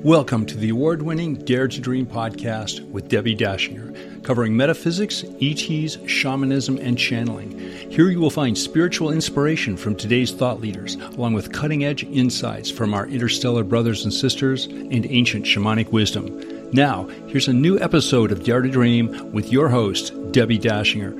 Welcome to the award-winning Dare to Dream podcast with Debbie Dashinger, covering metaphysics, ETs, shamanism, and channeling. Here you will find spiritual inspiration from today's thought leaders, along with cutting-edge insights from our interstellar brothers and sisters and ancient shamanic wisdom. Now, here's a new episode of Dare to Dream with your host, Debbie Dashinger.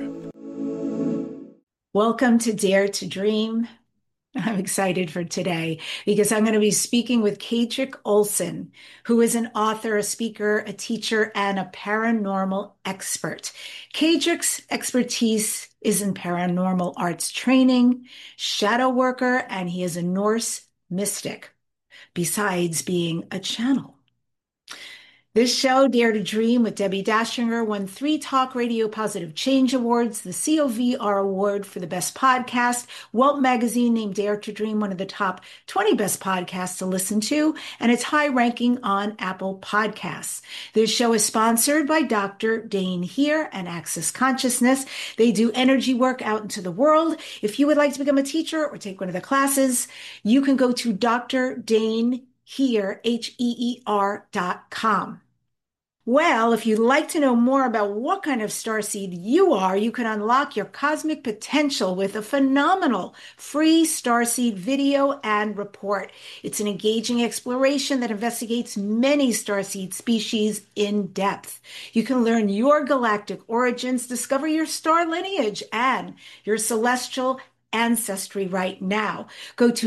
Welcome to Dare to Dream. I'm excited for today because I'm going to be speaking with Kadric Olson, who is an author, a speaker, a teacher, and a paranormal expert. Kadric's expertise is in paranormal arts training, shadow worker, and he is a Norse mystic, besides being a channel. This show, Dare to Dream with Debbie Dashinger, won 3 Talk Radio Positive Change Awards, the COVR Award for the Best Podcast. Welt Magazine named Dare to Dream one of the top 20 best podcasts to listen to, and it's high ranking on Apple Podcasts. This show is sponsored by Dr. Dane Heer and Access Consciousness. They do energy work out into the world. If you would like to become a teacher or take one of the classes, you can go to Dr. Dane Heer, HEER.com. Well, if you'd like to know more about what kind of starseed you are, you can unlock your cosmic potential with a phenomenal free starseed video and report. It's an engaging exploration that investigates many starseed species in depth. You can learn your galactic origins, discover your star lineage, and your celestial ancestry right now. Go to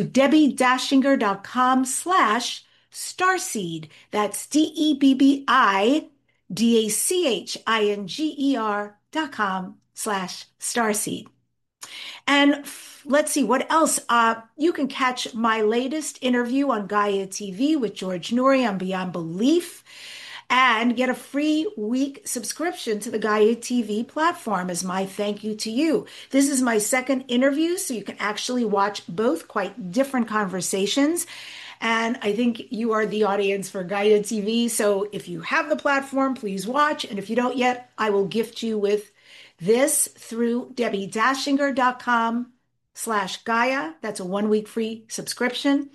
DebbieDashinger.com/starseed. That's DebbieDashinger.com/starseed. And let's see what else. You can catch my latest interview on Gaia TV with George Noory on Beyond Belief, and get a free week subscription to the Gaia TV platform as my thank you to you. This is my second interview, so you can actually watch both quite different conversations. And I think you are the audience for Gaia TV. So if you have the platform, please watch. And if you don't yet, I will gift you with this through DebbieDashinger.com/Gaia. That's a 1-week free subscription.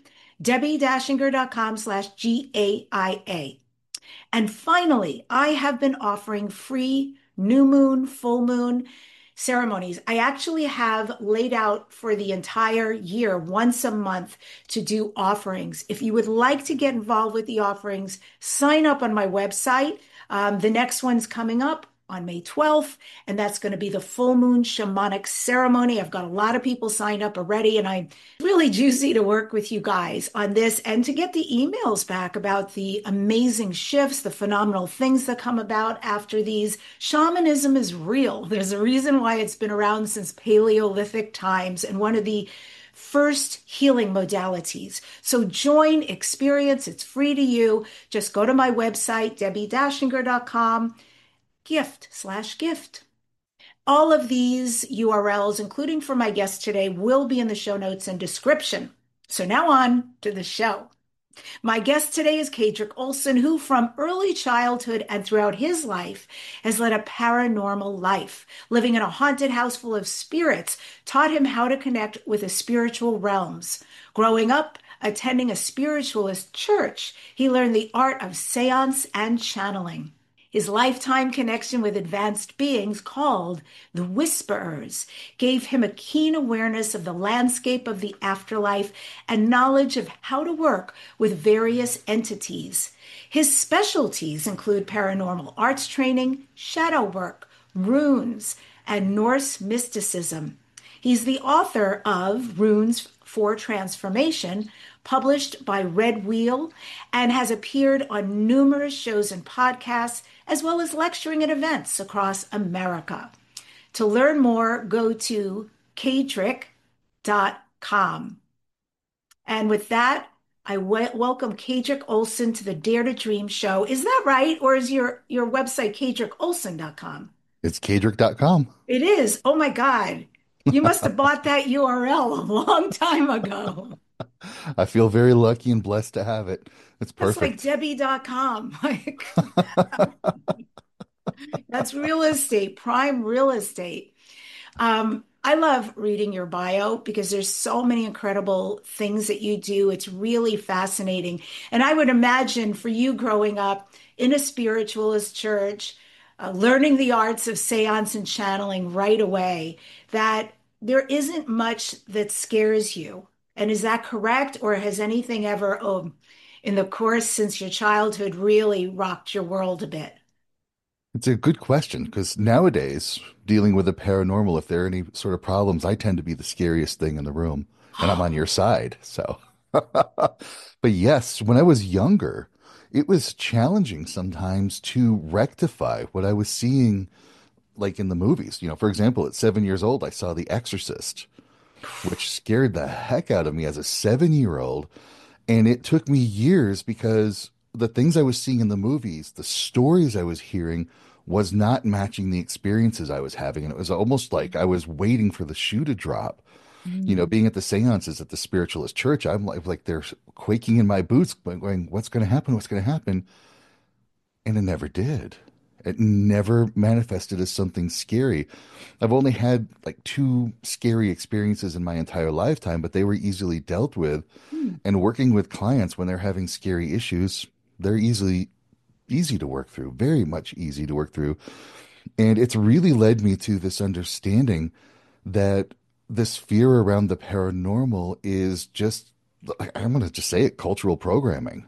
DebbieDashinger.com/GAIA. And finally, I have been offering free new moon, full moon ceremonies. I actually have laid out for the entire year, once a month, to do offerings. If you would like to get involved with the offerings, sign up on my website. The next one's coming up on May 12th, and that's going to be the full moon shamanic ceremony. I've got a lot of people signed up already, and I'm really juicy to work with you guys on this and to get the emails back about the amazing shifts, the phenomenal things that come about after these. Shamanism is real. There's a reason why it's been around since Paleolithic times and one of the first healing modalities. So join, experience. It's free to you. Just go to my website, DebbieDashinger.com. gift/gift. All of these URLs, including for my guest today, will be in the show notes and description. So now on to the show. My guest today is Kadric Olson, who from early childhood and throughout his life has led a paranormal life. Living in a haunted house full of spirits taught him how to connect with the spiritual realms. Growing up, attending a spiritualist church, he learned the art of seance and channeling. His lifetime connection with advanced beings called the Whisperers gave him a keen awareness of the landscape of the afterlife and knowledge of how to work with various entities. His specialties include paranormal arts training, shadow work, runes, and Norse mysticism. He's the author of Runes for Transformation, published by Red Wheel, and has appeared on numerous shows and podcasts, as well as lecturing at events across America. To learn more, go to Kadric.com. And with that, I welcome Kadric Olson to the Dare to Dream show. Is that right? Or is your website KadricOlson.com? It's Kadric.com. It is. Oh my God. You must have bought that URL a long time ago. I feel very lucky and blessed to have it. It's perfect. It's like Debbie.com. That's real estate, prime real estate. I love reading your bio because there's so many incredible things that you do. It's really fascinating. And I would imagine for you growing up in a spiritualist church, learning the arts of seance and channeling right away, that there isn't much that scares you. And is that correct? Or has anything ever, in the course since your childhood, really rocked your world a bit? It's a good question because nowadays, dealing with the paranormal, if there are any sort of problems, I tend to be the scariest thing in the room, and I'm on your side. So, but yes, when I was younger, it was challenging sometimes to rectify what I was seeing, like in the movies. For example, at 7 years old, I saw The Exorcist, which scared the heck out of me as a 7-year-old. And it took me years because the things I was seeing in the movies, the stories I was hearing, was not matching the experiences I was having. And it was almost like I was waiting for the shoe to drop. Mm. Being at the seances at the spiritualist church, I'm like they're quaking in my boots, going, "What's going to happen? What's going to happen?" And it never did. It never manifested as something scary. I've only had like two scary experiences in my entire lifetime, but they were easily dealt with. Hmm. And working with clients when they're having scary issues, they're easy to work through, very much easy to work through. And it's really led me to this understanding that this fear around the paranormal is just, I'm going to just say it, cultural programming.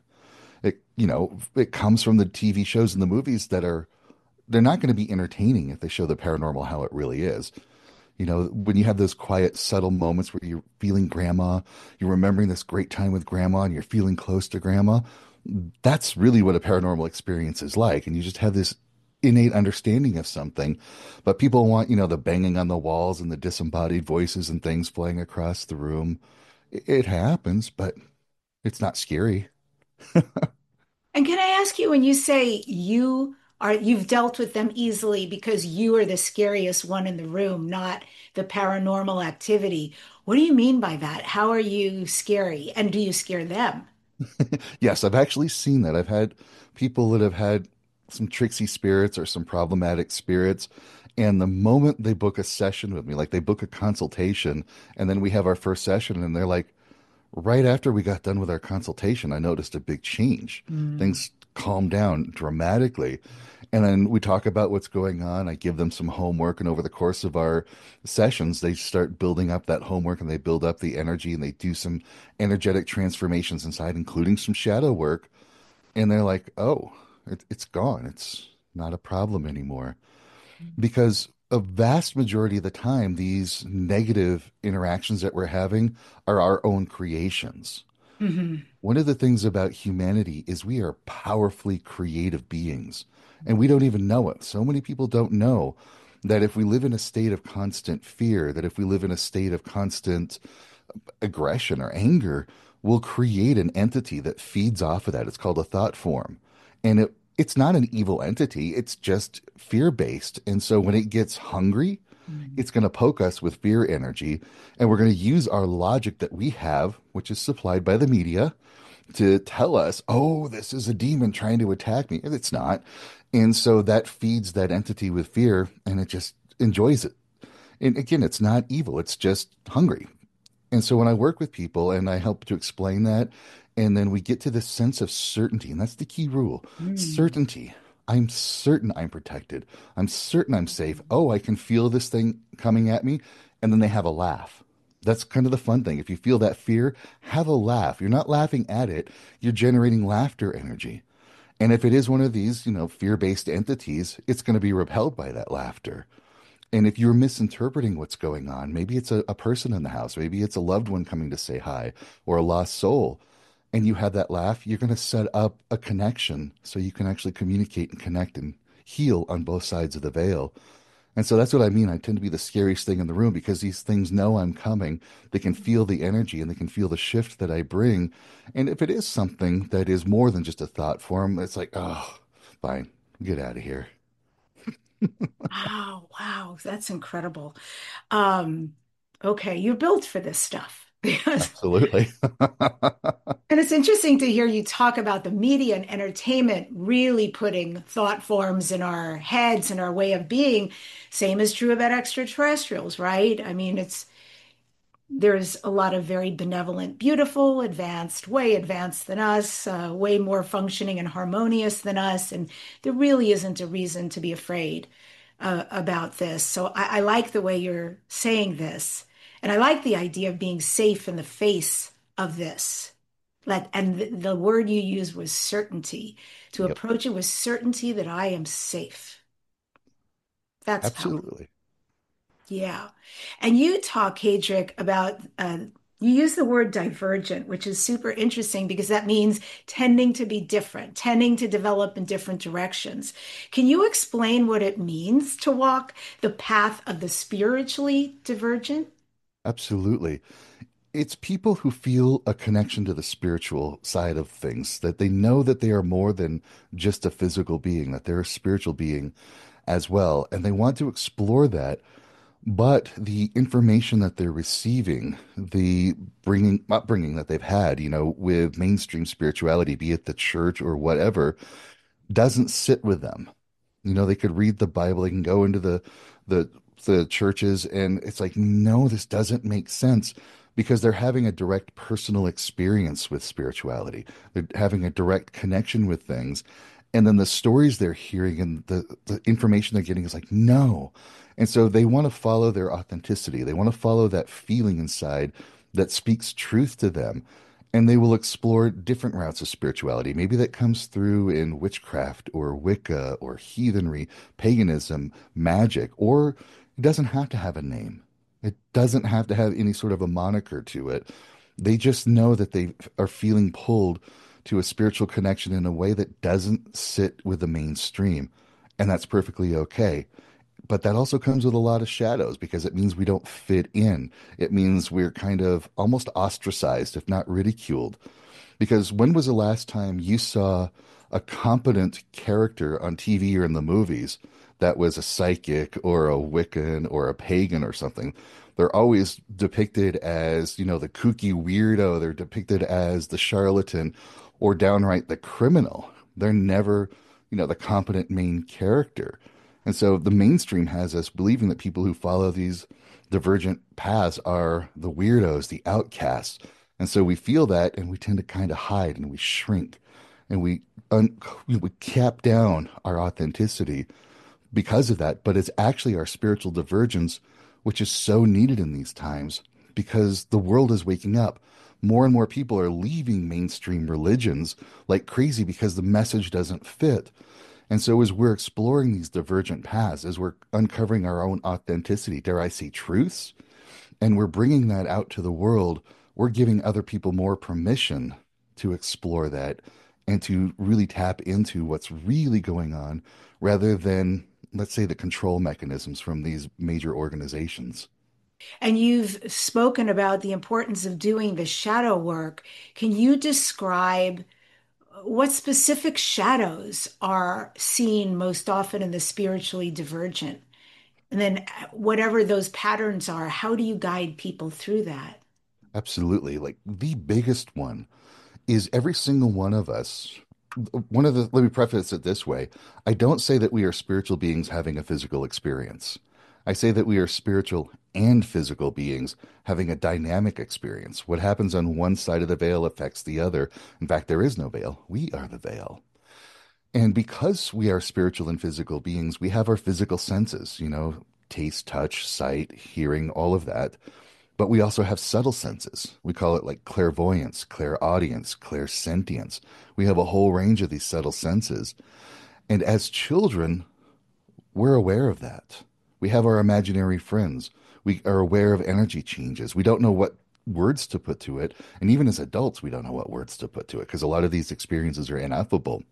It comes from the TV shows and the movies they're not going to be entertaining if they show the paranormal how it really is. When you have those quiet, subtle moments where you're feeling grandma, you're remembering this great time with grandma and you're feeling close to grandma, that's really what a paranormal experience is like. And you just have this innate understanding of something. But people want, the banging on the walls and the disembodied voices and things flying across the room. It happens, but it's not scary. And can I ask you, when you say you've dealt with them easily because you are the scariest one in the room, not the paranormal activity, what do you mean by that? How are you scary? And do you scare them? Yes, I've actually seen that. I've had people that have had some tricksy spirits or some problematic spirits. And the moment they book a session with me, like they book a consultation, and then we have our first session, and they're like, right after we got done with our consultation, I noticed a big change. Mm. Things calmed down dramatically. And then we talk about what's going on. I give them some homework, and over the course of our sessions, they start building up that homework and they build up the energy and they do some energetic transformations inside, including some shadow work. And they're like, oh, it's gone. It's not a problem anymore. Because a vast majority of the time, these negative interactions that we're having are our own creations. Hmm. One of the things about humanity is we are powerfully creative beings, and we don't even know it. So many people don't know that if we live in a state of constant fear, that if we live in a state of constant aggression or anger, we'll create an entity that feeds off of that. It's called a thought form. And it's not an evil entity, it's just fear based. And so when it gets hungry, it's going to poke us with fear energy. And we're going to use our logic that we have, which is supplied by the media, to tell us, oh, this is a demon trying to attack me. And it's not. And so that feeds that entity with fear and it just enjoys it. And again, it's not evil, it's just hungry. And so when I work with people and I help to explain that, and then we get to this sense of certainty, and that's the key rule, Mm. certainty. I'm certain I'm protected. I'm certain I'm safe. Oh, I can feel this thing coming at me. And then they have a laugh. That's kind of the fun thing. If you feel that fear, have a laugh. You're not laughing at it, you're generating laughter energy. And if it is one of these, fear-based entities, it's going to be repelled by that laughter. And if you're misinterpreting what's going on, maybe it's a person in the house, maybe it's a loved one coming to say hi or a lost soul, and you have that laugh, you're going to set up a connection so you can actually communicate and connect and heal on both sides of the veil. And so that's what I mean. I tend to be the scariest thing in the room because these things know I'm coming. They can feel the energy and they can feel the shift that I bring. And if it is something that is more than just a thought form, it's like, oh, fine, get out of here. Wow, wow, that's incredible. Um, okay, you're built for this stuff. Absolutely. And it's interesting to hear you talk about the media and entertainment really putting thought forms in our heads and our way of being. Same is true about extraterrestrials, right? I mean, there's a lot of very benevolent, beautiful, advanced, way advanced than us, way more functioning and harmonious than us. And there really isn't a reason to be afraid about this. So I like the way you're saying this. And I like the idea of being safe in the face of this. And the word you used was certainty, to Yep, approach it with certainty that I am safe. That's powerful. absolutely. Yeah. And you talk, Kadrick, about you use the word divergent, which is super interesting because that means tending to be different, tending to develop in different directions. Can you explain what it means to walk the path of the spiritually divergent? Absolutely. It's people who feel a connection to the spiritual side of things, that they know that they are more than just a physical being, that they're a spiritual being as well. And they want to explore that. But the information that they're receiving, the upbringing that they've had, with mainstream spirituality, be it the church or whatever, doesn't sit with them. They could read the Bible, they can go into the the churches, and it's like, no, this doesn't make sense because they're having a direct personal experience with spirituality. They're having a direct connection with things. And then the stories they're hearing and the information they're getting is like, no. And so they want to follow their authenticity. They want to follow that feeling inside that speaks truth to them, and they will explore different routes of spirituality. Maybe that comes through in witchcraft or Wicca or heathenry, paganism, magic, or it doesn't have to have a name. It doesn't have to have any sort of a moniker to it. They just know that they are feeling pulled to a spiritual connection in a way that doesn't sit with the mainstream. And that's perfectly okay. But that also comes with a lot of shadows because it means we don't fit in. It means we're kind of almost ostracized, if not ridiculed. Because when was the last time you saw a competent character on TV or in the movies that was a psychic or a Wiccan or a pagan or something? They're always depicted as, the kooky weirdo. They're depicted as the charlatan or downright the criminal. They're never, the competent main character. And so the mainstream has us believing that people who follow these divergent paths are the weirdos, the outcasts. And so we feel that and we tend to kind of hide and we shrink and we cap down our authenticity because of that. But it's actually our spiritual divergence, which is so needed in these times because the world is waking up. More and more people are leaving mainstream religions like crazy because the message doesn't fit. And so, as we're exploring these divergent paths, as we're uncovering our own authenticity, dare I say truths, and we're bringing that out to the world, we're giving other people more permission to explore that and to really tap into what's really going on rather than, let's say, the control mechanisms from these major organizations. And you've spoken about the importance of doing the shadow work. Can you describe what specific shadows are seen most often in the spiritually divergent? And then, whatever those patterns are, how do you guide people through that? Absolutely. Like the biggest one is every single one of us. Let me preface it this way. I don't say that we are spiritual beings having a physical experience. I say that we are spiritual and physical beings having a dynamic experience. What happens on one side of the veil affects the other. In fact, there is no veil. We are the veil. And because we are spiritual and physical beings, we have our physical senses, taste, touch, sight, hearing, all of that. But we also have subtle senses. We call it like clairvoyance, clairaudience, clairsentience. We have a whole range of these subtle senses. And as children, we're aware of that. We have our imaginary friends. We are aware of energy changes. We don't know what words to put to it. And even as adults, we don't know what words to put to it because a lot of these experiences are ineffable.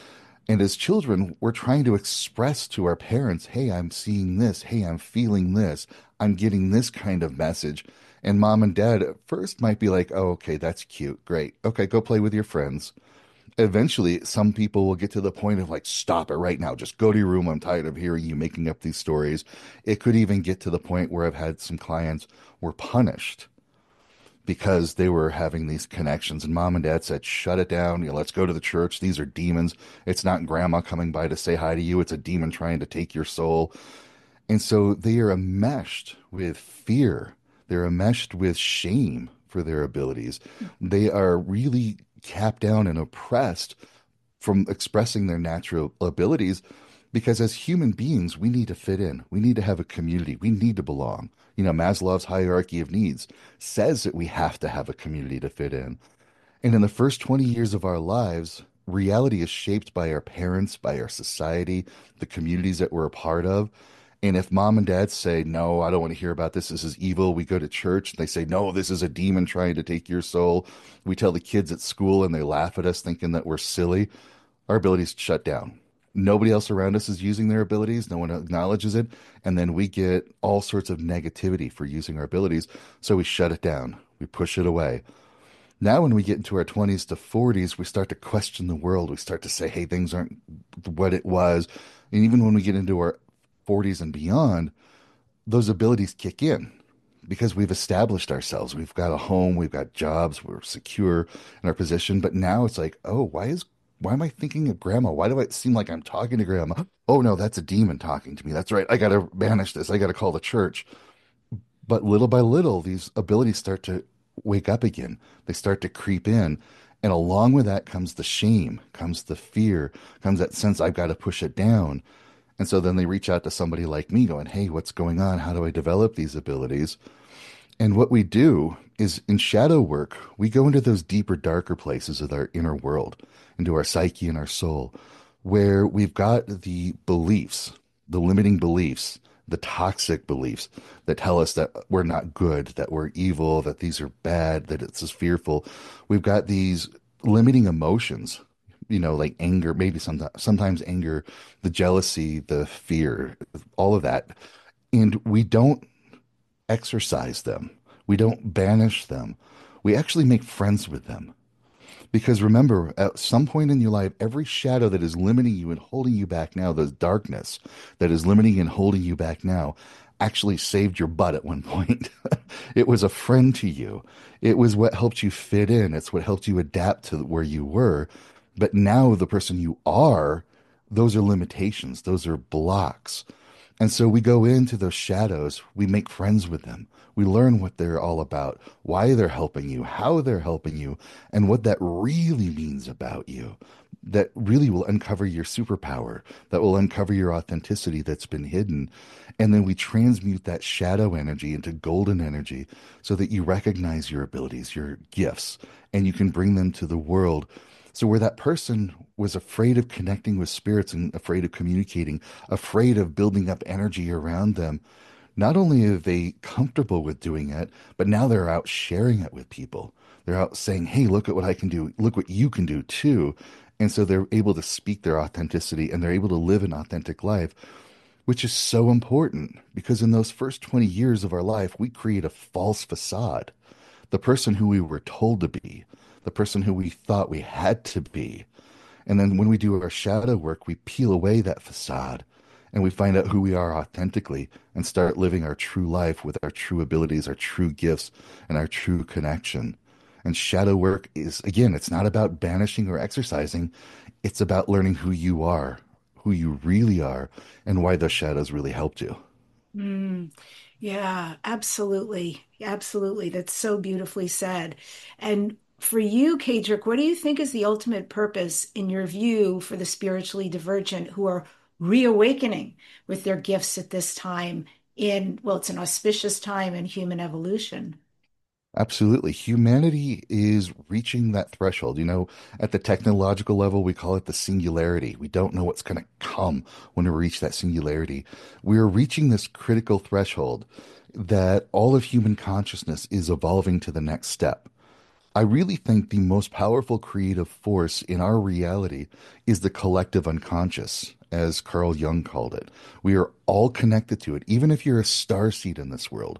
And as children, we're trying to express to our parents, hey, I'm seeing this. Hey, I'm feeling this. I'm getting this kind of message. And mom and dad at first might be like, oh, okay, that's cute. Great. Okay, go play with your friends. Eventually, some people will get to the point of like, stop it right now. Just go to your room. I'm tired of hearing you making up these stories. It could even get to the point where I've had some clients were punished because they were having these connections. And mom and dad said, shut it down. Let's go to the church. These are demons. It's not grandma coming by to say hi to you. It's a demon trying to take your soul. And so they are enmeshed with fear. They're enmeshed with shame for their abilities. They are really capped down and oppressed from expressing their natural abilities because as human beings, we need to fit in. We need to have a community. We need to belong. Maslow's hierarchy of needs says that we have to have a community to fit in. And in the first 20 years of our lives, reality is shaped by our parents, by our society, the communities that we're a part of. And if mom and dad say, no, I don't want to hear about this, this is evil, we go to church and they say, no, this is a demon trying to take your soul. We tell the kids at school and they laugh at us thinking that we're silly. Our abilities shut down. Nobody else around us is using their abilities. No one acknowledges it. And then we get all sorts of negativity for using our abilities. So we shut it down. We push it away. Now, when we get into our 20s to 40s, we start to question the world. We start to say, hey, things aren't what it was. And even when we get into our 40s and beyond, those abilities kick in because we've established ourselves. We've got a home, we've got jobs, we're secure in our position. But now it's like, oh, why am I thinking of grandma? Why do I seem like I'm talking to grandma? Oh no, that's a demon talking to me. That's right. I got to banish this. I got to call the church. But little by little, these abilities start to wake up again. They start to creep in. And along with that comes the shame, comes the fear, comes that sense I've got to push it down. And so then they reach out to somebody like me going, hey, what's going on? How do I develop these abilities? And what we do is in shadow work, we go into those deeper, darker places of our inner world, into our psyche and our soul, where we've got the beliefs, the limiting beliefs, the toxic beliefs that tell us that we're not good, that we're evil, that these are bad, that it's just fearful. We've got these limiting emotions, like anger, maybe sometimes anger, the jealousy, the fear, all of that. And we don't exercise them. We don't banish them. We actually make friends with them. Because remember, at some point in your life, every shadow that is limiting you and holding you back now, the darkness that is limiting and holding you back now, actually saved your butt at one point. It was a friend to you. It was what helped you fit in. It's what helped you adapt to where you were. But now the person you are, those are limitations. Those are blocks. And so we go into those shadows, we make friends with them. We learn what they're all about, why they're helping you, how they're helping you, and what that really means about you. That really will uncover your superpower, that will uncover your authenticity that's been hidden. And then we transmute that shadow energy into golden energy so that you recognize your abilities, your gifts, and you can bring them to the world. So where that person was afraid of connecting with spirits and afraid of communicating, afraid of building up energy around them, not only are they comfortable with doing it, but now they're out sharing it with people. They're out saying, hey, look at what I can do. Look what you can do too. And so they're able to speak their authenticity and they're able to live an authentic life, which is so important because in those first 20 years of our life, we create a false facade. The person who we were told to be, the person who we thought we had to be. And then when we do our shadow work, we peel away that facade and we find out who we are authentically and start living our true life with our true abilities, our true gifts, and our true connection. And shadow work is, again, it's not about banishing or exercising. It's about learning who you are, who you really are, and why those shadows really helped you. Mm, yeah, absolutely. Absolutely. That's so beautifully said. And for you, Kadric, what do you think is the ultimate purpose, in your view, for the spiritually divergent who are reawakening with their gifts at this time well, it's an auspicious time in human evolution? Absolutely. Humanity is reaching that threshold. At the technological level, we call it the singularity. We don't know what's going to come when we reach that singularity. We're reaching this critical threshold that all of human consciousness is evolving to the next step. I really think the most powerful creative force in our reality is the collective unconscious, as Carl Jung called it. We are all connected to it. Even if you're a starseed in this world,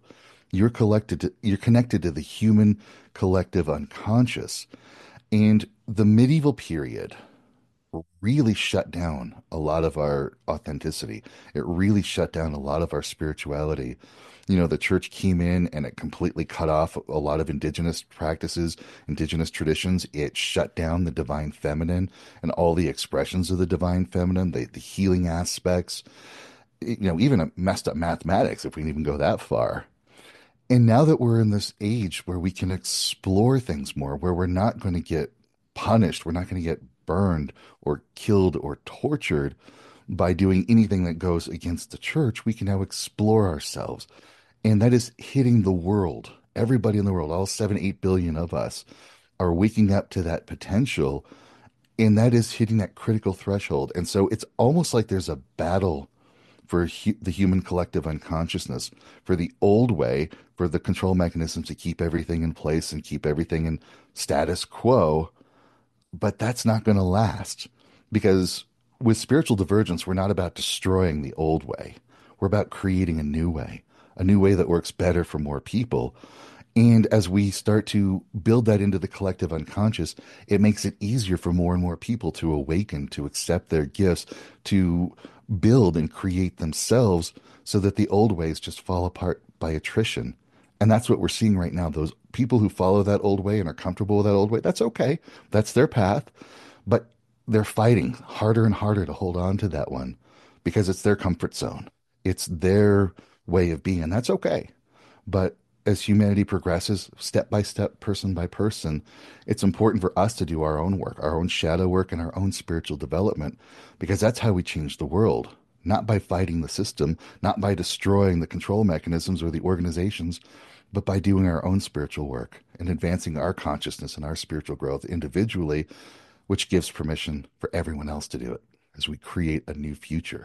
you're connected to the human collective unconscious. And the medieval period really shut down a lot of our authenticity. It really shut down a lot of our spirituality. You know, the church came in and it completely cut off a lot of indigenous practices, indigenous traditions. It shut down the divine feminine and all the expressions of the divine feminine, the healing aspects, you know, even messed up mathematics, if we can even go that far. And now that we're in this age where we can explore things more, where we're not going to get punished, we're not going to get burned or killed or tortured by doing anything that goes against the church, we can now explore ourselves. And that is hitting the world. Everybody in the world, all 7, 8 billion of us, are waking up to that potential. And that is hitting that critical threshold. And so it's almost like there's a battle for the human collective unconsciousness, for the old way, for the control mechanisms to keep everything in place and keep everything in status quo. But that's not going to last because with spiritual divergence, we're not about destroying the old way. We're about creating a new way that works better for more people. And as we start to build that into the collective unconscious, it makes it easier for more and more people to awaken, to accept their gifts, to build and create themselves so that the old ways just fall apart by attrition. And that's what we're seeing right now. Those people who follow that old way and are comfortable with that old way, that's okay. That's their path. But they're fighting harder and harder to hold on to that one because it's their comfort zone. It's their way of being, and that's okay. But as humanity progresses, step by step, person by person, it's important for us to do our own work, our own shadow work, and our own spiritual development, because that's how we change the world. Not by fighting the system, not by destroying the control mechanisms or the organizations, but by doing our own spiritual work and advancing our consciousness and our spiritual growth individually, which gives permission for everyone else to do it as we create a new future.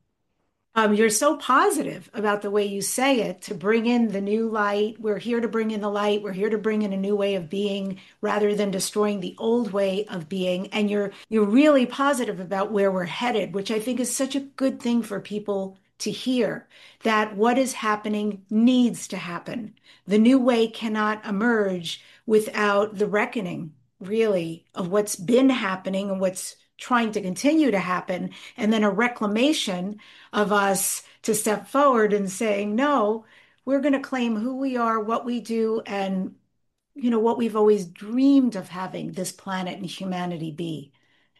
You're so positive about the way you say it to bring in the new light. We're here to bring in the light. We're here to bring in a new way of being rather than destroying the old way of being. And you're really positive about where we're headed, which I think is such a good thing for people to hear, that what is happening needs to happen. The new way cannot emerge without the reckoning, really, of what's been happening and what's trying to continue to happen, and then a reclamation of us to step forward and saying, no, we're going to claim who we are, what we do, and what we've always dreamed of having this planet and humanity be.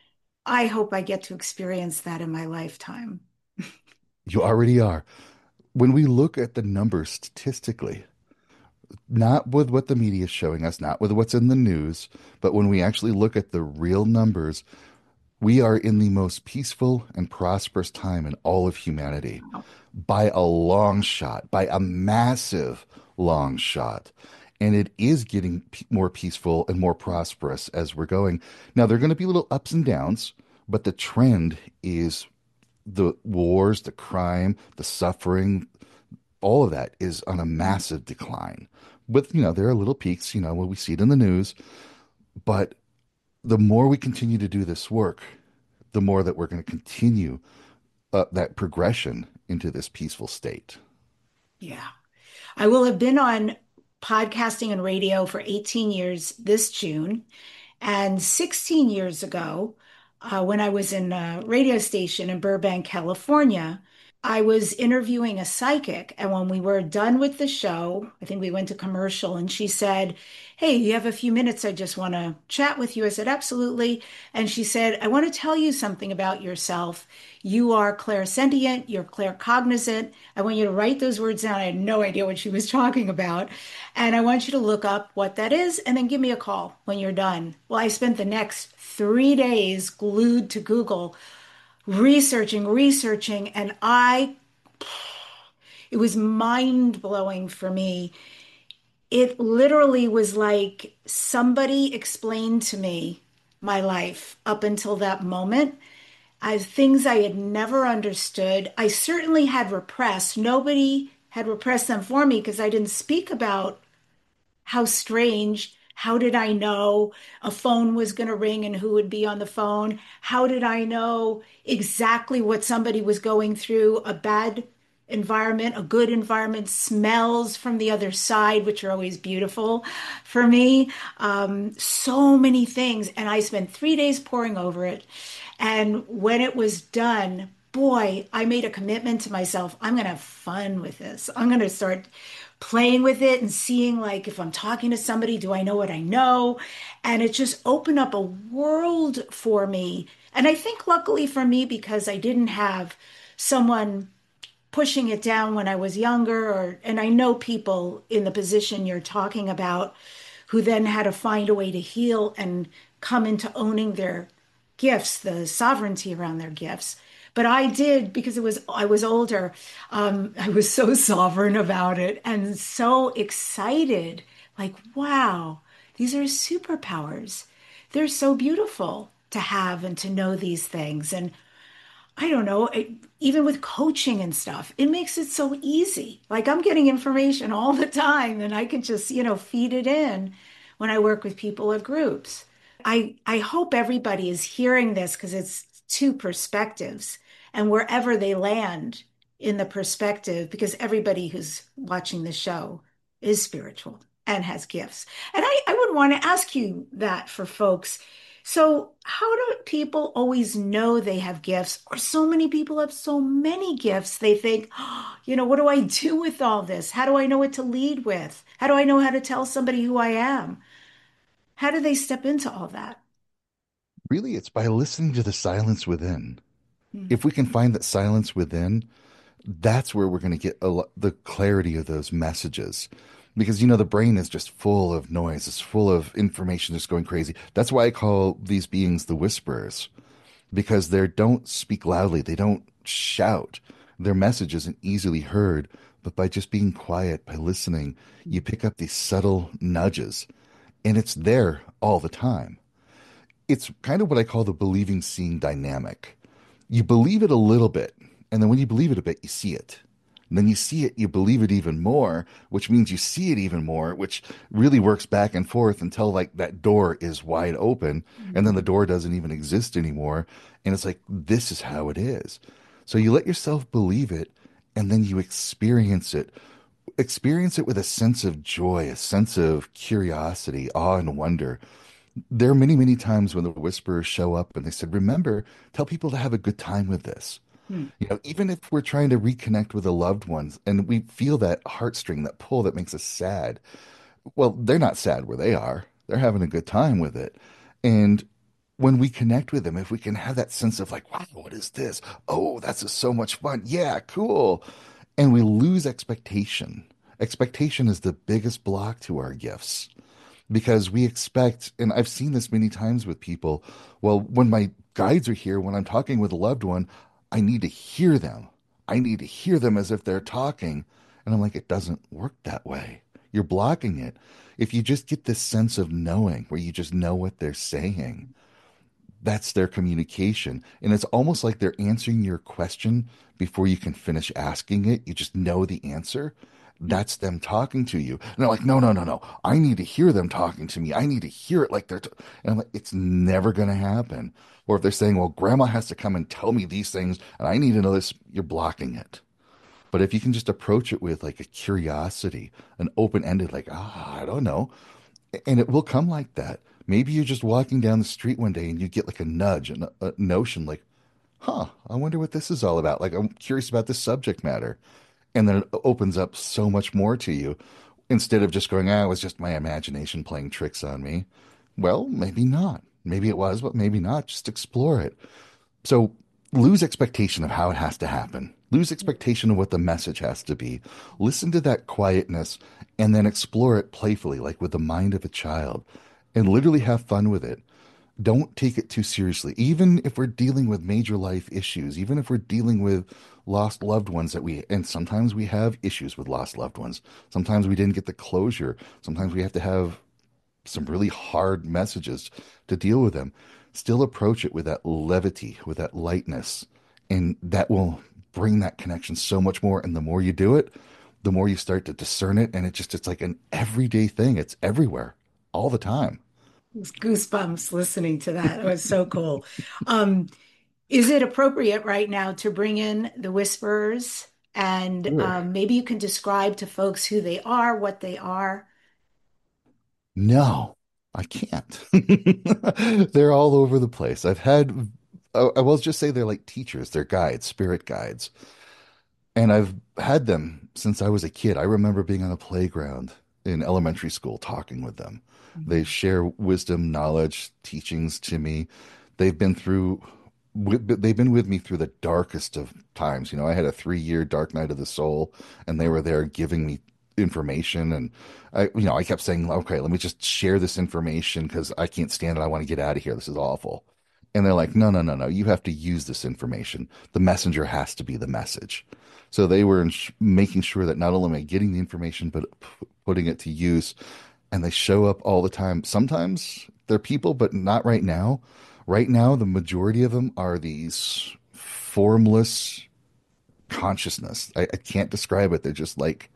I hope I get to experience that in my lifetime. You already are. When we look at the numbers statistically, not with what the media is showing us, not with what's in the news, but when we actually look at the real numbers, we are in the most peaceful and prosperous time in all of humanity by a long shot, by a massive long shot. And it is getting more peaceful and more prosperous as we're going. Now, there are going to be little ups and downs, but the trend is the wars, the crime, the suffering, all of that is on a massive decline. With, there are little peaks, when we see it in the news, but the more we continue to do this work, the more that we're going to continue that progression into this peaceful state. Yeah. I will have been on podcasting and radio for 18 years this June. And 16 years ago, when I was in a radio station in Burbank, California, I was interviewing a psychic. And when we were done with the show, I think we went to commercial, and she said, "Hey, you have a few minutes? I just want to chat with you." I said, "Absolutely." And she said, "I want to tell you something about yourself. You are clairsentient, you're claircognizant. I want you to write those words down." I had no idea what she was talking about. "And I want you to look up what that is and then give me a call when you're done." Well, I spent the next 3 days glued to Google researching, and it was mind blowing for me. It literally was like somebody explained to me my life up until that moment as things I had never understood. I certainly had repressed. Nobody had repressed them for me because I didn't speak about how strange. How did I know a phone was going to ring and who would be on the phone? How did I know exactly what somebody was going through? A bad environment, a good environment, smells from the other side, which are always beautiful for me. So many things. And I spent 3 days poring over it. And when it was done, boy, I made a commitment to myself. I'm going to have fun with this. I'm going to start playing with it and seeing, like, if I'm talking to somebody, do I know what I know? And it just opened up a world for me. And I think luckily for me, because I didn't have someone pushing it down when I was younger, and I know people in the position you're talking about who then had to find a way to heal and come into owning their gifts, the sovereignty around their gifts. But I did because I was older. I was so sovereign about it and so excited. Like, wow, these are superpowers. They're so beautiful to have and to know these things. And I don't know, even with coaching and stuff, it makes it so easy. Like I'm getting information all the time and I can just, feed it in when I work with people or groups. I hope everybody is hearing this because it's two perspectives and wherever they land in the perspective, because everybody who's watching the show is spiritual and has gifts. And I would want to ask you that for folks. So, how do people always know they have gifts? Or so many people have so many gifts, they think, oh, what do I do with all this? How do I know what to lead with? How do I know how to tell somebody who I am? How do they step into all that? Really, it's by listening to the silence within. Hmm. If we can find that silence within, that's where we're going to get the clarity of those messages. Because, the brain is just full of noise, it's full of information just going crazy. That's why I call these beings the whisperers, because they don't speak loudly, they don't shout. Their message isn't easily heard, but by just being quiet, by listening, you pick up these subtle nudges, and it's there all the time. It's kind of what I call the believing seeing dynamic. You believe it a little bit, and then when you believe it a bit, you see it. And then you see it, you believe it even more, which means you see it even more, which really works back and forth until like that door is wide open, and then the door doesn't even exist anymore. And it's like, this is how it is. So you let yourself believe it, and then you experience it. Experience it with a sense of joy, a sense of curiosity, awe, and wonder. There are many, many times when the whisperers show up and they said, remember, tell people to have a good time with this. Hmm. Even if we're trying to reconnect with the loved ones and we feel that heartstring, that pull that makes us sad, well, they're not sad where they are. They're having a good time with it. And when we connect with them, if we can have that sense of like, wow, what is this? Oh, that's just so much fun. Yeah, cool. And we lose expectation. Expectation is the biggest block to our gifts because we expect, and I've seen this many times with people, well, when my guides are here, when I'm talking with a loved one, I need to hear them. I need to hear them as if they're talking. And I'm like, it doesn't work that way. You're blocking it. If you just get this sense of knowing where you just know what they're saying, that's their communication. And it's almost like they're answering your question before you can finish asking it. You just know the answer. That's them talking to you. And they're like, no, no, no, no. I need to hear them talking to me. I need to hear it like and I'm like, it's never going to happen. Or if they're saying, well, grandma has to come and tell me these things and I need to know this, you're blocking it. But if you can just approach it with like a curiosity, an open-ended, like, I don't know, and it will come like that. Maybe you're just walking down the street one day and you get like a nudge and a notion like, huh, I wonder what this is all about. Like, I'm curious about this subject matter. And then it opens up so much more to you instead of just going, it was just my imagination playing tricks on me. Well, maybe not. Maybe it was, but maybe not. Just explore it. So lose expectation of how it has to happen. Lose expectation of what the message has to be. Listen to that quietness and then explore it playfully, like with the mind of a child, and literally have fun with it. Don't take it too seriously. Even if we're dealing with major life issues, even if we're dealing with lost loved ones and sometimes we have issues with lost loved ones. Sometimes we didn't get the closure. Sometimes we have to have some really hard messages to deal with them. Still approach it with that levity, with that lightness, and that will bring that connection so much more. And the more you do it, the more you start to discern it. And it's like an everyday thing. It's everywhere all the time. Goosebumps listening to that. It was so cool. Um, is it appropriate right now to bring in the whisperers? And Sure. maybe you can describe to folks who they are, what they are. No, I can't. They're all over the place. I've had I will just say they're like teachers, they're guides, spirit guides. And I've had them since I was a kid. I remember being on a playground in elementary school talking with them. They Mhm. share wisdom, knowledge, teachings to me. They've been through, they've been with me through the darkest of times. You know, I had a 3 year dark night of the soul, and they were there giving me information. And I kept saying, okay, let me just share this information because I can't stand it. I want to get out of here. This is awful. And they're like, no, no, no, no. You have to use this information. The messenger has to be the message. So they were making sure that not only am I getting the information, but putting it to use. And they show up all the time. Sometimes they're people, but not right now. Right now, the majority of them are these formless consciousness. I can't describe it. They're just like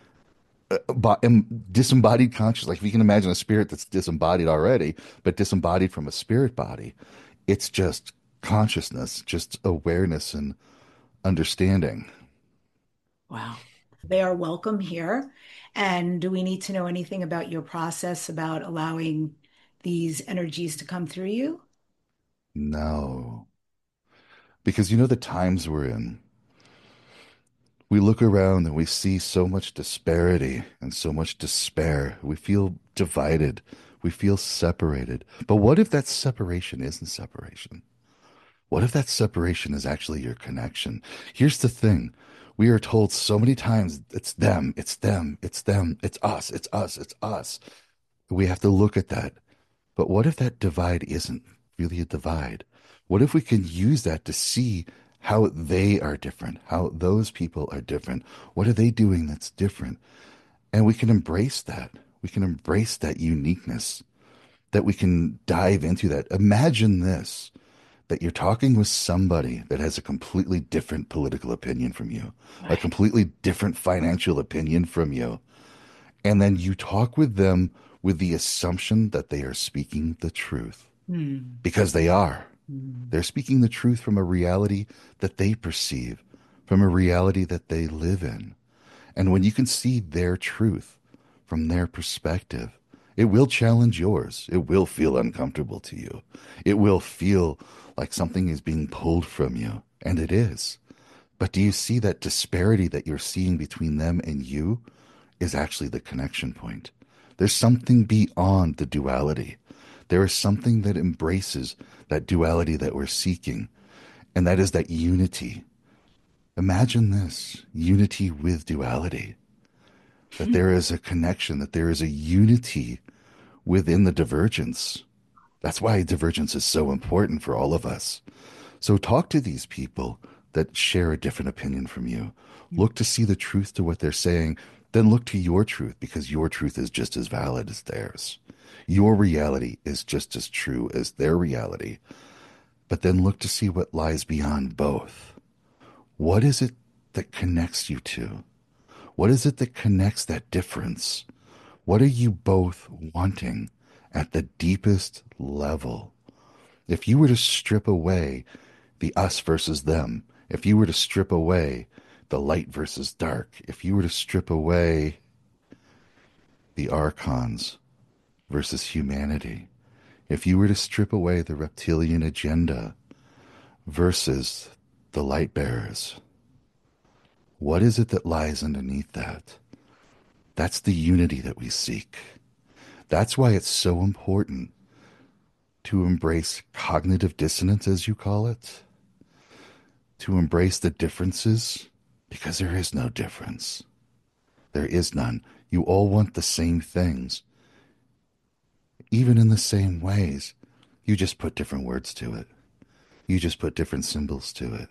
disembodied conscious. Like if you can imagine a spirit that's disembodied already, but disembodied from a spirit body, it's just consciousness, just awareness and understanding. Wow. They are welcome here. And do we need to know anything about your process about allowing these energies to come through you? No, because you know the times we're in. We look around and we see so much disparity and so much despair. We feel divided. We feel separated. But what if that separation isn't separation? What if that separation is actually your connection? Here's the thing. We are told so many times it's them, it's them, it's them, it's us, it's us, it's us. We have to look at that. But what if that divide isn't really a divide? What if we can use that to see how they are different, how those people are different? What are they doing that's different? And we can embrace that. We can embrace that uniqueness, that we can dive into that. Imagine this, that you're talking with somebody that has a completely different political opinion from you, a Right. completely different financial opinion from you. And then you talk with them with the assumption that they are speaking the truth Hmm. because they are. Hmm. They're speaking the truth from a reality that they perceive, from a reality that they live in. And when you can see their truth from their perspective, it will challenge yours. It will feel uncomfortable to you. It will feel like something is being pulled from you. And it is. But do you see that disparity that you're seeing between them and you is actually the connection point? There's something beyond the duality. There is something that embraces that duality that we're seeking, and that is that unity. Imagine this unity with duality, that there is a connection, that there is a unity within the divergence. That's why divergence is so important for all of us. So talk to these people that share a different opinion from you. Look to see the truth to what they're saying, then look to your truth because your truth is just as valid as theirs. Your reality is just as true as their reality. But then look to see what lies beyond both. What is it that connects you to? What is it that connects that difference? What are you both wanting at the deepest level? If you were to strip away the us versus them, if you were to strip away the light versus dark, if you were to strip away the archons versus humanity, if you were to strip away the reptilian agenda versus the light bearers, what is it that lies underneath that? That's the unity that we seek. That's why it's so important to embrace cognitive dissonance, as you call it, to embrace the differences, because there is no difference. There is none. You all want the same things, even in the same ways. You just put different words to it. You just put different symbols to it.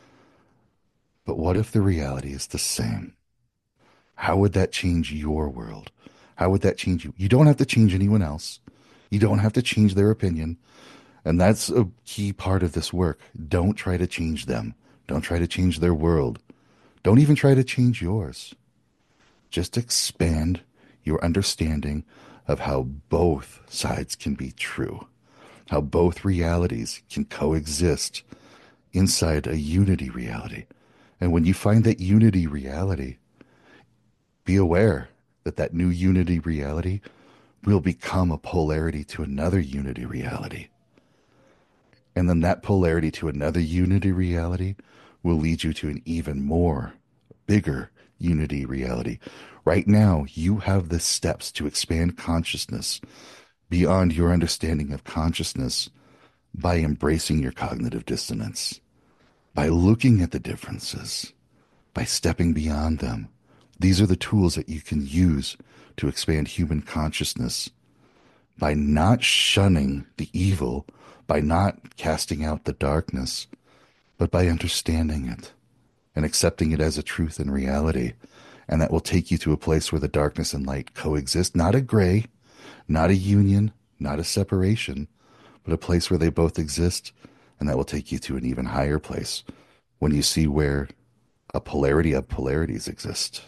But what if the reality is the same? How would that change your world? How would that change you? You don't have to change anyone else. You don't have to change their opinion. And that's a key part of this work. Don't try to change them. Don't try to change their world. Don't even try to change yours. Just expand your understanding of how both sides can be true, how both realities can coexist inside a unity reality. And when you find that unity reality, be aware that that new unity reality will become a polarity to another unity reality. And then that polarity to another unity reality will lead you to an even more bigger unity reality. Right now, you have the steps to expand consciousness beyond your understanding of consciousness by embracing your cognitive dissonance, by looking at the differences, by stepping beyond them. These are the tools that you can use to expand human consciousness by not shunning the evil, by not casting out the darkness, but by understanding it and accepting it as a truth and reality. And that will take you to a place where the darkness and light coexist, not a gray, not a union, not a separation, but a place where they both exist. And that will take you to an even higher place when you see where a polarity of polarities exist.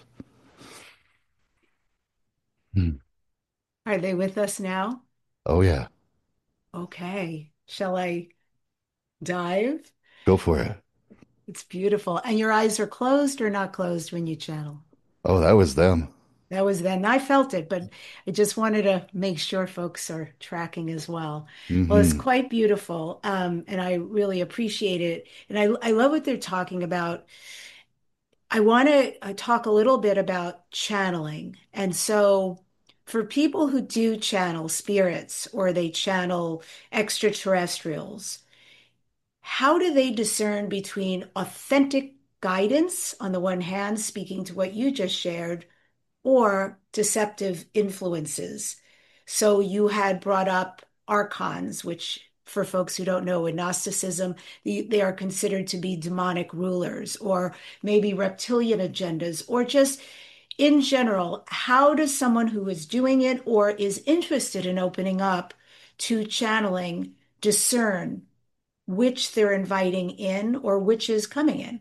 Hmm. Are they with us now? Oh, yeah. Okay. Shall I dive? Go for it. It's beautiful. And your eyes are closed or not closed when you channel? Oh, that was them. That was then. I felt it, but I just wanted to make sure folks are tracking as well. Well, it's Hmm. quite beautiful, and I really appreciate it. And I love what they're talking about. I want to talk a little bit about channeling. And so, for people who do channel spirits or they channel extraterrestrials, how do they discern between authentic guidance on the one hand, speaking to what you just shared, or deceptive influences? So you had brought up archons, which for folks who don't know, in Gnosticism, they are considered to be demonic rulers, or maybe reptilian agendas, or just in general, how does someone who is doing it or is interested in opening up to channeling discern which they're inviting in or which is coming in?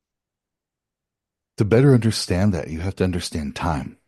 To better understand that, you have to understand time.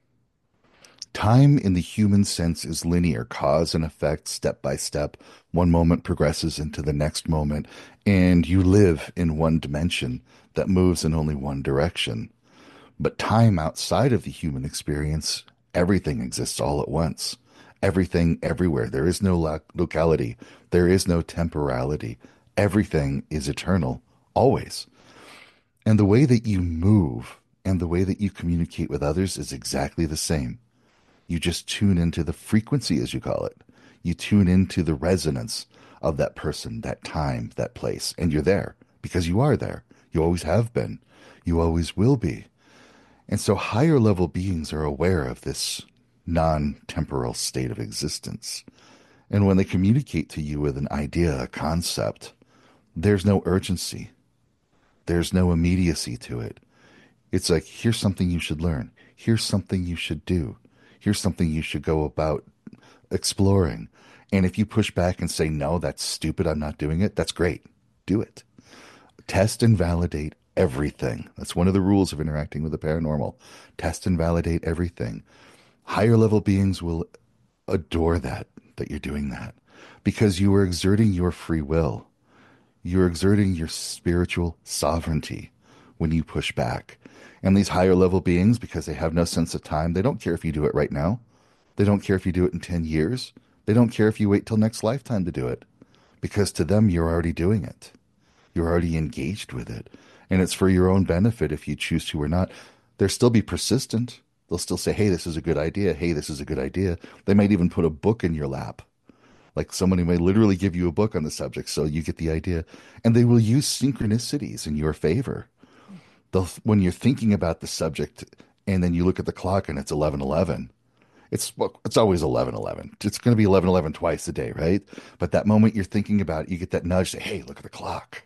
Time in the human sense is linear, cause and effect, step by step. One moment progresses into the next moment, and you live in one dimension that moves in only one direction. But time outside of the human experience, everything exists all at once. Everything, everywhere. There is no locality. There is no temporality. Everything is eternal, always. And the way that you move and the way that you communicate with others is exactly the same. You just tune into the frequency, as you call it. You tune into the resonance of that person, that time, that place, and you're there because you are there. You always have been. You always will be. And so higher level beings are aware of this non-temporal state of existence. And when they communicate to you with an idea, a concept, there's no urgency. There's no immediacy to it. It's like, here's something you should learn. Here's something you should do. Here's something you should go about exploring. And if you push back and say, no, that's stupid, I'm not doing it, that's great. Do it. Test and validate everything. That's one of the rules of interacting with the paranormal. Test and validate everything. Higher level beings will adore that you're doing that because you are exerting your free will. You're exerting your spiritual sovereignty when you push back. And these higher level beings, because they have no sense of time, they don't care if you do it right now. They don't care if you do it in 10 years. They don't care if you wait till next lifetime to do it because to them, you're already doing it. You're already engaged with it. And it's for your own benefit if you choose to or not. They'll still be persistent. They'll still say, hey, this is a good idea. Hey, this is a good idea. They might even put a book in your lap. Like somebody may literally give you a book on the subject so you get the idea. And they will use synchronicities in your favor. When you're thinking about the subject and then you look at the clock and it's 11:11, it's always 11:11. It's going to be 11:11 twice a day, right? But that moment you're thinking about it, you get that nudge, say, hey, look at the clock.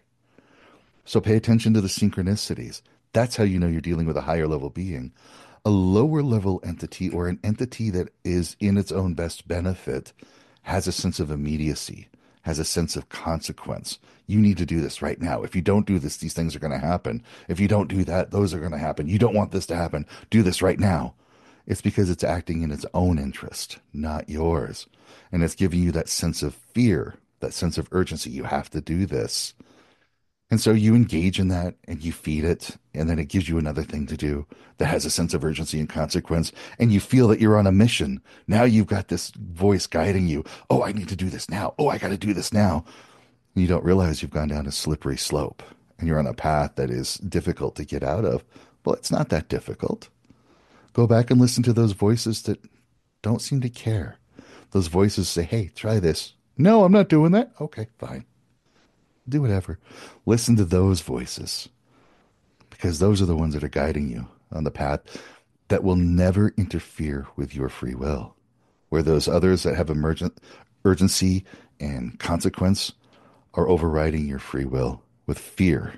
So pay attention to the synchronicities. That's how you know you're dealing with a higher level being. A lower level entity or an entity that is in its own best benefit has a sense of immediacy, has a sense of consequence. You need to do this right now. If you don't do this, these things are going to happen. If you don't do that, those are going to happen. You don't want this to happen. Do this right now. It's because it's acting in its own interest, not yours. And it's giving you that sense of fear, that sense of urgency. You have to do this. And so you engage in that and you feed it, and then it gives you another thing to do that has a sense of urgency and consequence, and you feel that you're on a mission. Now you've got this voice guiding you. Oh, I need to do this now. Oh, I got to do this now. And you don't realize you've gone down a slippery slope and you're on a path that is difficult to get out of. Well, it's not that difficult. Go back and listen to those voices that don't seem to care. Those voices say, hey, try this. No, I'm not doing that. Okay, fine. Do whatever. Listen to those voices because those are the ones that are guiding you on the path that will never interfere with your free will. Where those others that have emergent urgency and consequence are overriding your free will with fear.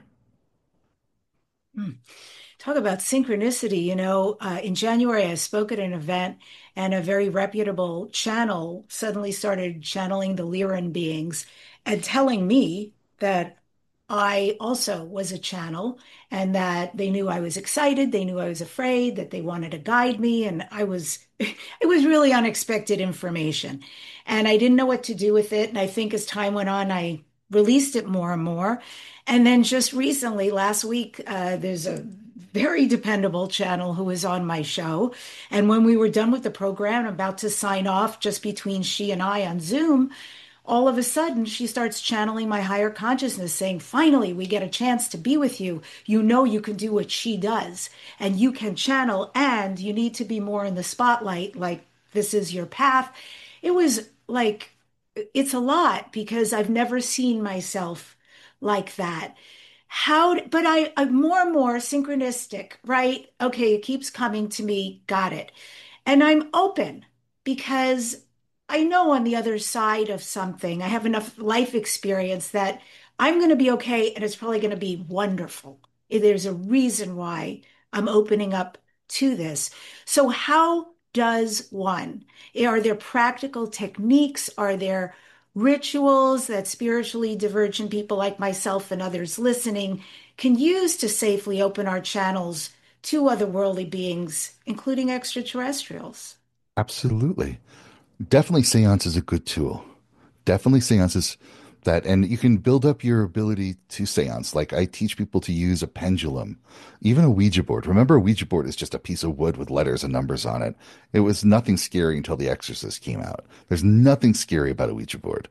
Mm. Talk about synchronicity. In January, I spoke at an event, and a very reputable channel suddenly started channeling the Lyran beings and telling me that I also was a channel and that they knew I was excited, they knew I was afraid, that they wanted to guide me. And it was really unexpected information. And I didn't know what to do with it. And I think as time went on, I released it more and more. And then just recently, last week, there's a very dependable channel who was on my show. And when we were done with the program, about to sign off just between she and I on Zoom, all of a sudden she starts channeling my higher consciousness, saying, finally, we get a chance to be with you. You know, you can do what she does and you can channel, and you need to be more in the spotlight. Like, this is your path. It was like, it's a lot because I've never seen myself like that. But I'm more and more synchronistic, right? Okay, it keeps coming to me. Got it. And I'm open because I know on the other side of something, I have enough life experience that I'm going to be okay and it's probably going to be wonderful. There's a reason why I'm opening up to this. So, how does one? Are there practical techniques? Are there rituals that spiritually divergent people like myself and others listening can use to safely open our channels to otherworldly beings, including extraterrestrials? Absolutely. Definitely seance is a good tool. Definitely seances that, and you can build up your ability to seance. Like I teach people to use a pendulum, even a Ouija board. Remember, a Ouija board is just a piece of wood with letters and numbers on it. It was nothing scary until The Exorcist came out. There's nothing scary about a Ouija board.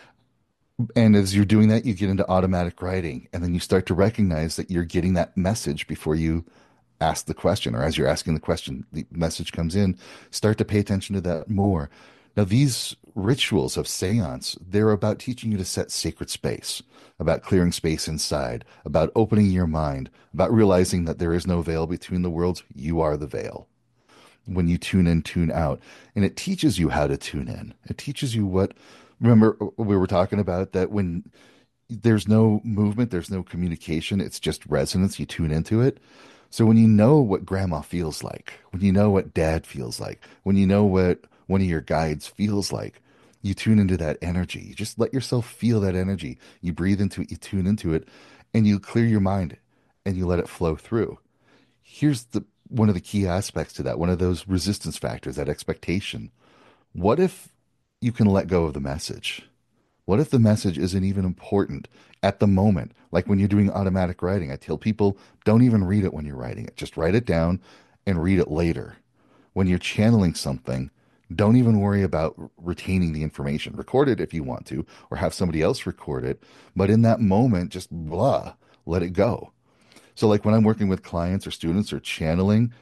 And as you're doing that, you get into automatic writing, and then you start to recognize that you're getting that message before you ask the question, or as you're asking the question, the message comes in. Start to pay attention to that more. Now, these rituals of seance, they're about teaching you to set sacred space, about clearing space inside, about opening your mind, about realizing that there is no veil between the worlds. You are the veil. When you tune in, tune out. And it teaches you how to tune in. It teaches you what, remember, we were talking about that when there's no movement, there's no communication, it's just resonance. You tune into it. So when you know what grandma feels like, when you know what dad feels like, when you know what one of your guides feels like, you tune into that energy. You just let yourself feel that energy. You breathe into it, you tune into it, and you clear your mind and you let it flow through. Here's the one of the key aspects to that, one of those resistance factors, that expectation. What if you can let go of the message? What if the message isn't even important at the moment? Like when you're doing automatic writing, I tell people don't even read it when you're writing it. Just write it down and read it later. When you're channeling something, don't even worry about retaining the information. Record it if you want to, or have somebody else record it. But in that moment, just blah, let it go. So, like when I'm working with clients or students or channeling,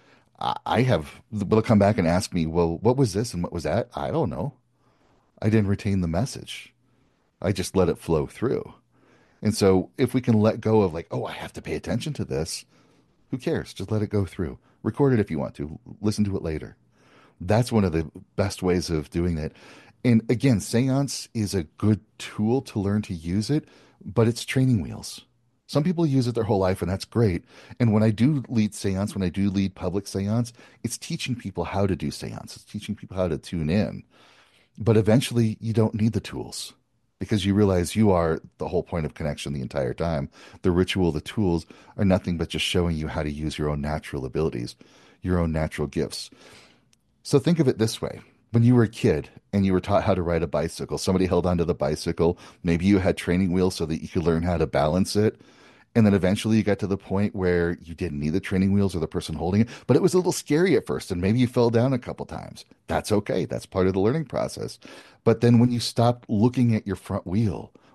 they'll come back and ask me, well, what was this and what was that? I don't know. I didn't retain the message. I just let it flow through. And so if we can let go of like, oh, I have to pay attention to this, who cares? Just let it go through. Record it if you want to. Listen to it later. That's one of the best ways of doing that. And again, seance is a good tool to learn to use it, but it's training wheels. Some people use it their whole life, and that's great. And when I do lead seance, when I do lead public seance, it's teaching people how to do seance. It's teaching people how to tune in. But eventually, you don't need the tools because you realize you are the whole point of connection the entire time. The ritual, the tools are nothing but just showing you how to use your own natural abilities, your own natural gifts. So think of it this way. When you were a kid and you were taught how to ride a bicycle, somebody held onto the bicycle. Maybe you had training wheels so that you could learn how to balance it. And then eventually you got to the point where you didn't need the training wheels or the person holding it, but it was a little scary at first. And maybe you fell down a couple times. That's okay. That's part of the learning process. But then when you stopped looking at your front wheel,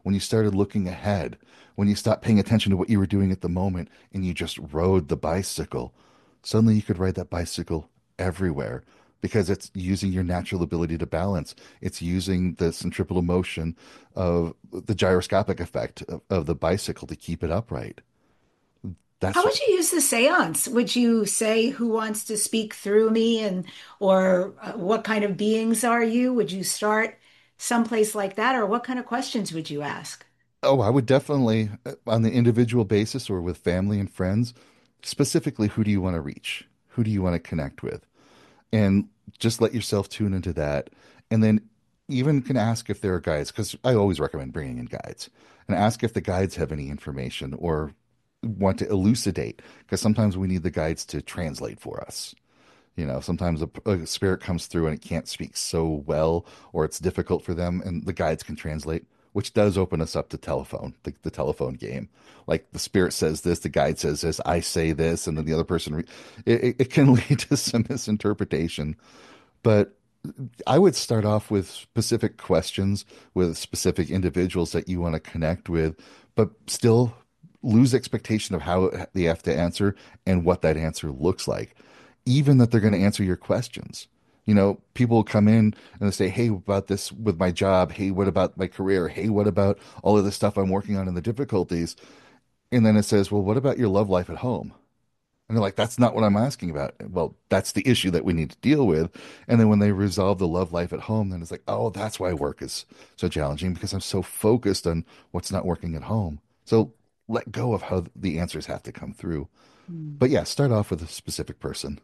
when you started looking ahead, when you stopped paying attention to what you were doing at the moment and you just rode the bicycle, suddenly you could ride that bicycle everywhere because it's using your natural ability to balance. It's using the centripetal motion of the gyroscopic effect of the bicycle to keep it upright. How That's would you use the seance? Would you say who wants to speak through me and or what kind of beings are you? Would you start someplace like that or what kind of questions would you ask? Oh, I would definitely, on the individual basis or with family and friends, specifically, who do you want to reach? Who do you want to connect with? And just let yourself tune into that. And then even can ask if there are guides, because I always recommend bringing in guides and ask if the guides have any information or want to elucidate, because sometimes we need the guides to translate for us. Sometimes a spirit comes through and it can't speak so well, or it's difficult for them, and the guides can translate, which does open us up to telephone, the telephone game. Like the spirit says this, the guide says this, I say this, and then the other person, it can lead to some misinterpretation. But I would start off with specific questions with specific individuals that you want to connect with, but still lose expectation of how they have to answer and what that answer looks like, even that they're going to answer your questions. People come in and they say, hey, about this with my job. Hey, what about my career? Hey, what about all of the stuff I'm working on and the difficulties? And then it says, well, what about your love life at home? And they're like, that's not what I'm asking about. Well, that's the issue that we need to deal with. And then when they resolve the love life at home, then it's like, oh, that's why work is so challenging because I'm so focused on what's not working at home. So let go of how the answers have to come through. Hmm. But yeah, start off with a specific person.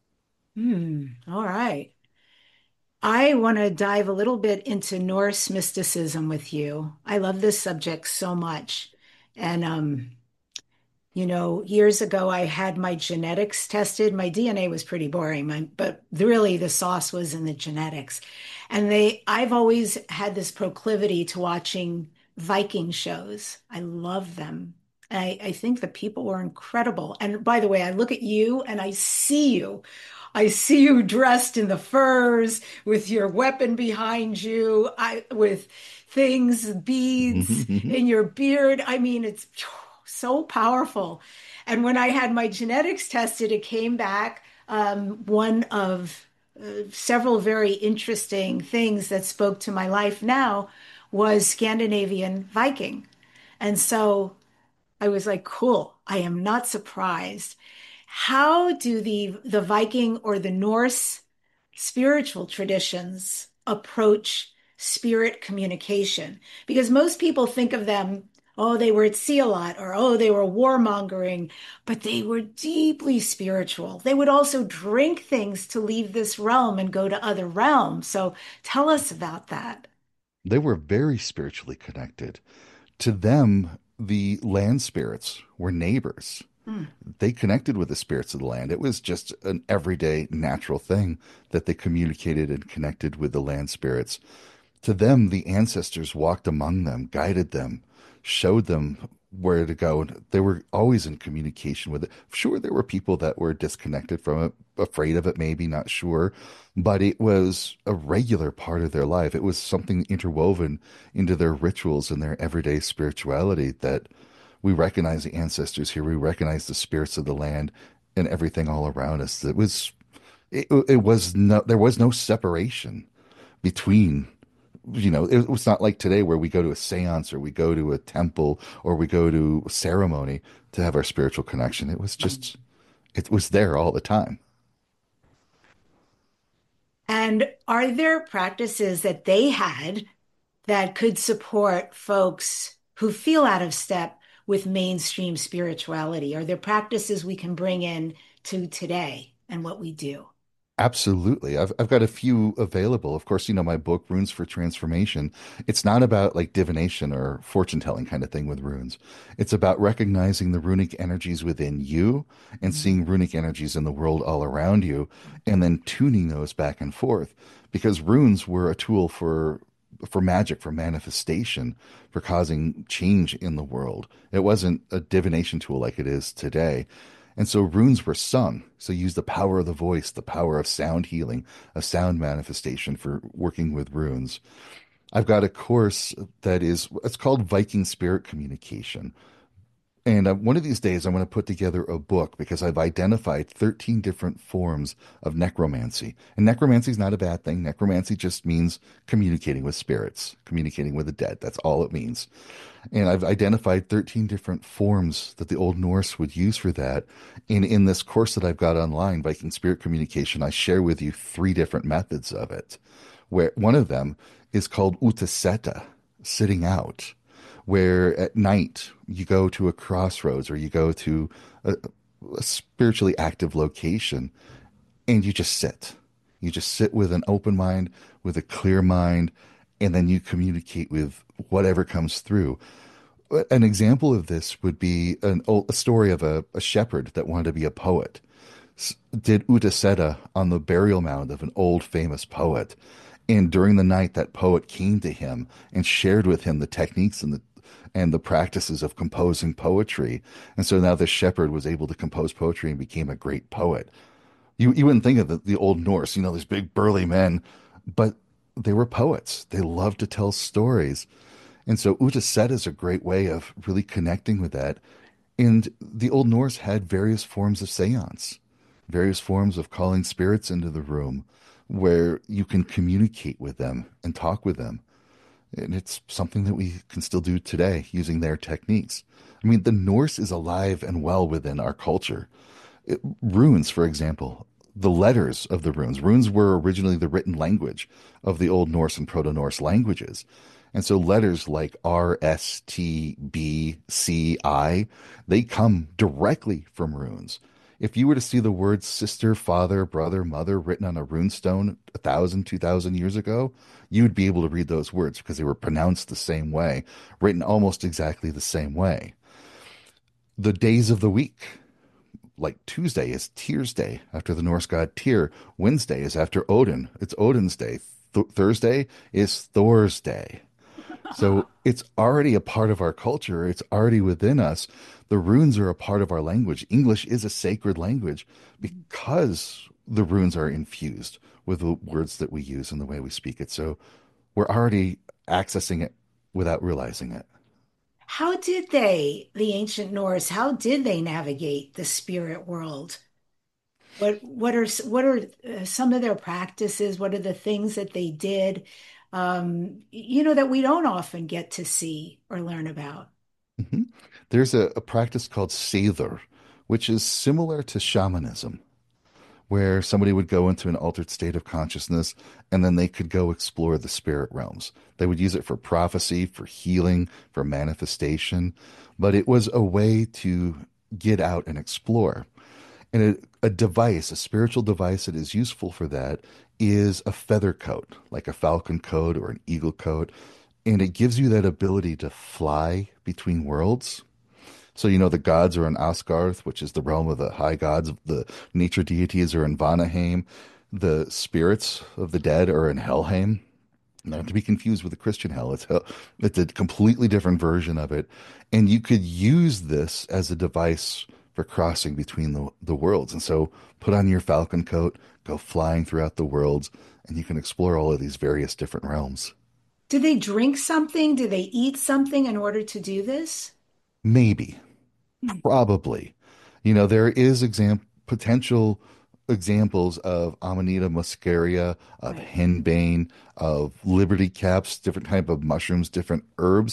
All right. I want to dive a little bit into Norse mysticism with you. I love this subject so much. And years ago I had my genetics tested. My DNA was pretty boring, but really the sauce was in the genetics. And I've always had this proclivity to watching Viking shows. I love them. I think the people were incredible. And by the way, I look at you and I see you. I see you dressed in the furs with your weapon behind you, with things, beads in your beard. I mean, it's so powerful. And when I had my genetics tested, it came back one of several very interesting things that spoke to my life now was Scandinavian Viking. And so I was like, cool, I am not surprised. How do the Viking or the Norse spiritual traditions approach spirit communication? Because most people think of them, oh, they were at sea a lot, or oh, they were warmongering, but they were deeply spiritual. They would also drink things to leave this realm and go to other realms. So tell us about that. They were very spiritually connected. To them, the land spirits were neighbors. Hmm. They connected with the spirits of the land. It was just an everyday natural thing that they communicated and connected with the land spirits. To them, the ancestors walked among them, guided them, showed them where to go. They were always in communication with it. Sure, there were people that were disconnected from it, afraid of it, maybe, not sure, but it was a regular part of their life. It was something interwoven into their rituals and their everyday spirituality that we recognize the ancestors here. We recognize the spirits of the land and everything all around us. It was no, there was no separation between, it was not like today where we go to a seance or we go to a temple or we go to a ceremony to have our spiritual connection. It was there all the time. And are there practices that they had that could support folks who feel out of step with mainstream spirituality? Are there practices we can bring in to today and what we do? Absolutely. I've got a few available. Of course, my book, Runes for Transformation. It's not about like divination or fortune telling kind of thing with runes. It's about recognizing the runic energies within you and seeing runic energies in the world all around you and then tuning those back and forth. Because runes were a tool for magic, for manifestation, for causing change in the world. It wasn't a divination tool like it is today. And so runes were sung. So use the power of the voice, the power of sound healing, a sound manifestation for working with runes. I've got a course that it's called Viking Spirit Communication. And one of these days, I'm going to put together a book because I've identified 13 different forms of necromancy. And necromancy is not a bad thing. Necromancy just means communicating with spirits, communicating with the dead. That's all it means. And I've identified 13 different forms that the Old Norse would use for that. And in this course that I've got online, Viking Spirit Communication, I share with you three different methods of it, where one of them is called utaseta, sitting out, where at night you go to a crossroads or you go to a spiritually active location and you just sit. You just sit with an open mind, with a clear mind, and then you communicate with whatever comes through. An example of this would be a story of a shepherd that wanted to be a poet. Did Utaseta on the burial mound of an old famous poet. And during the night, that poet came to him and shared with him the techniques and the practices of composing poetry. And so now this shepherd was able to compose poetry and became a great poet. You wouldn't think of the Old Norse, these big burly men, but they were poets. They loved to tell stories. And so Utaseta is a great way of really connecting with that. And the Old Norse had various forms of seance, various forms of calling spirits into the room where you can communicate with them and talk with them. And it's something that we can still do today using their techniques. I mean, the Norse is alive and well within our culture. Runes, for example, the letters of the runes. Runes were originally the written language of the Old Norse and Proto-Norse languages. And so letters like R, S, T, B, C, I, they come directly from runes. If you were to see the words sister, father, brother, mother written on a rune stone 1,000, 2,000 years ago, you would be able to read those words because they were pronounced the same way, written almost exactly the same way. The days of the week, like Tuesday is Tyr's Day after the Norse god Tyr. Wednesday is after Odin. It's Odin's day. Thursday is Thor's day. So it's already a part of our culture. It's already within us. The runes are a part of our language. English is a sacred language because the runes are infused with the words that we use and the way we speak it. So we're already accessing it without realizing it. How did the ancient Norse, how did they navigate the spirit world? What are some of their practices? What are the things that they did, that we don't often get to see or learn about? Mhm. There's a practice called Seidr, which is similar to shamanism, where somebody would go into an altered state of consciousness and then they could go explore the spirit realms. They would use it for prophecy, for healing, for manifestation, but it was a way to get out and explore. And a device, a spiritual device that is useful for that is a feather coat, like a falcon coat or an eagle coat. And it gives you that ability to fly between worlds. So, the gods are in Asgarth, which is the realm of the high gods. The nature deities are in Vanaheim. The spirits of the dead are in Helheim. Not to be confused with the Christian hell. It's a completely different version of it. And you could use this as a device for crossing between the worlds. And so put on your falcon coat, go flying throughout the worlds, and you can explore all of these various different realms. Do they drink something? Do they eat something in order to do this? Maybe. Hmm. Probably. There is potential examples of Amanita muscaria, of Right. henbane, of liberty caps, different type of mushrooms, different herbs.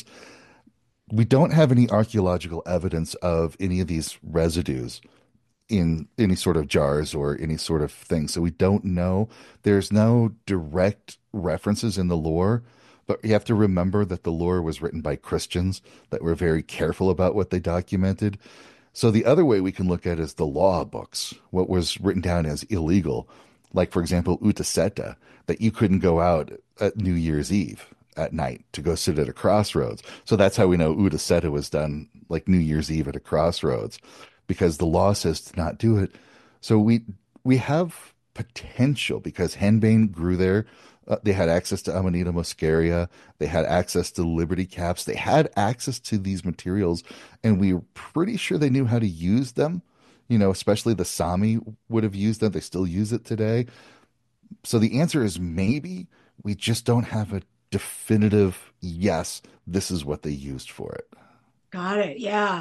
We don't have any archaeological evidence of any of these residues in any sort of jars or any sort of thing. So we don't know. There's no direct references in the lore, but you have to remember that the lore was written by Christians that were very careful about what they documented. So the other way we can look at is the law books, what was written down as illegal. Like, for example, Utaseta, that you couldn't go out at New Year's Eve at night to go sit at a crossroads. So that's how we know Utaseta was done like New Year's Eve at a crossroads because the law says to not do it. So we have potential because henbane grew there. They had access to Amanita muscaria. They had access to liberty caps. They had access to these materials, and we are pretty sure they knew how to use them. Especially the Sami would have used them. They still use it today. So the answer is maybe we just don't have a definitive, yes, this is what they used for it. Got it. Yeah.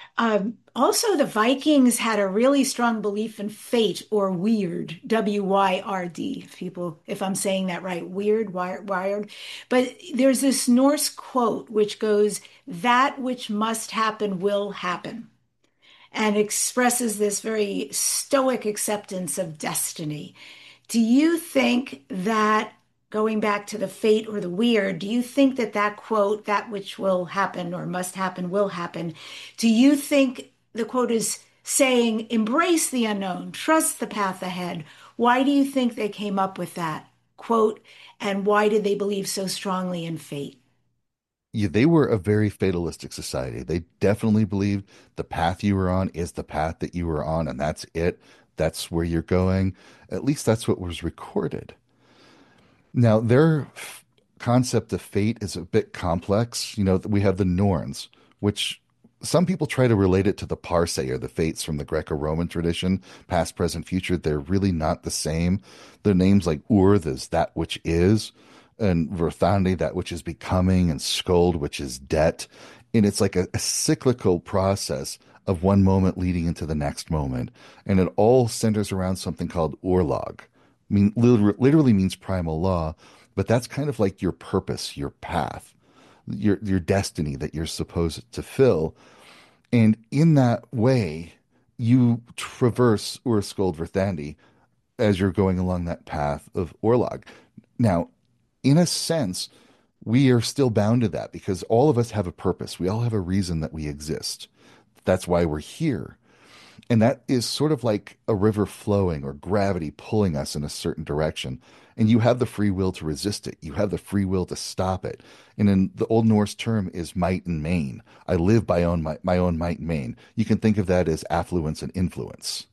Also, the Vikings had a really strong belief in fate or weird, W-Y-R-D, if I'm saying that right, weird, wired. But there's this Norse quote which goes, that which must happen will happen, and expresses this very stoic acceptance of destiny. Do you think that, going back to the fate or the weird, do you think that that quote, that which will happen or must happen will happen, do you think the quote is saying, embrace the unknown, trust the path ahead? Why do you think they came up with that quote, and why did they believe so strongly in fate? Yeah, they were a very fatalistic society. They definitely believed the path you were on is the path that you were on, and that's it. That's where you're going. At least that's what was recorded. Now, their concept of fate is a bit complex. We have the Norns, which some people try to relate it to the Parse or the fates from the Greco-Roman tradition, past, present, future. They're really not the same. Their names like Urth is that which is, and Verthandi, that which is becoming, and Skuld, which is debt. And it's like a cyclical process of one moment leading into the next moment. And it all centers around something called Orlog. Literally means primal law, but that's kind of like your purpose, your path, your destiny that you're supposed to fill. And in that way, you traverse Urskuld Verthandi as you're going along that path of Orlog. Now, in a sense, we are still bound to that because all of us have a purpose. We all have a reason that we exist. That's why we're here. And that is sort of like a river flowing or gravity pulling us in a certain direction. And you have the free will to resist it. You have the free will to stop it. And in the Old Norse term is might and main. I live by my own might and main. You can think of that as affluence and influence.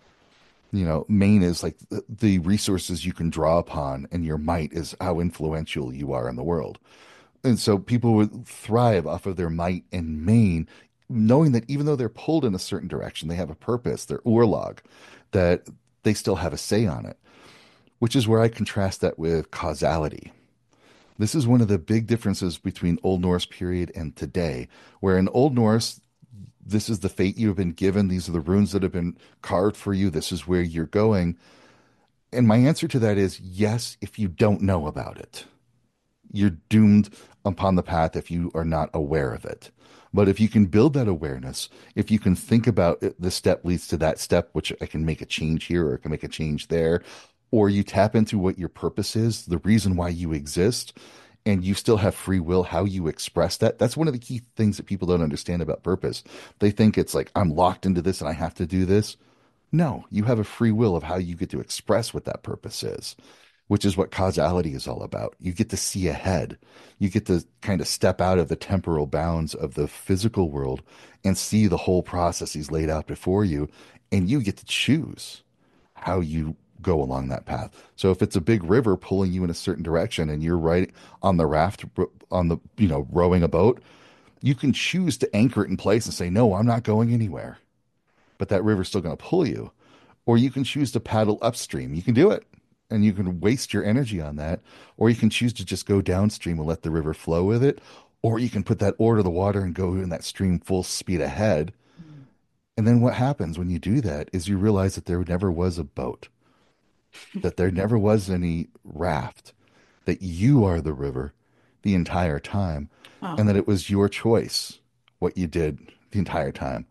Main is like the resources you can draw upon, and your might is how influential you are in the world. And so people would thrive off of their might and main, knowing that even though they're pulled in a certain direction, they have a purpose, their Orlog, that they still have a say on it, which is where I contrast that with causality. This is one of the big differences between Old Norse period and today, where in Old Norse, this is the fate you have been given. These are the runes that have been carved for you. This is where you're going. And my answer to that is yes, if you don't know about it. You're doomed upon the path if you are not aware of it. But if you can build that awareness, if you can think about it, the step leads to that step, which I can make a change here or I can make a change there, or you tap into what your purpose is, the reason why you exist, and you still have free will, how you express that. That's one of the key things that people don't understand about purpose. They think it's like, I'm locked into this and I have to do this. No, you have a free will of how you get to express what that purpose is, which is what causality is all about. You get to see ahead. You get to kind of step out of the temporal bounds of the physical world and see the whole processes laid out before you, and you get to choose how you go along that path. So if it's a big river pulling you in a certain direction and you're right on the raft on the, rowing a boat, you can choose to anchor it in place and say, no, I'm not going anywhere. But that river's still going to pull you. Or you can choose to paddle upstream. You can do it. And you can waste your energy on that. Or you can choose to just go downstream and let the river flow with it. Or you can put that oar to the water and go in that stream full speed ahead. And then what happens when you do that is you realize that there never was a boat, that there never was any raft, that you are the river the entire time, Oh, and that it was your choice what you did the entire time.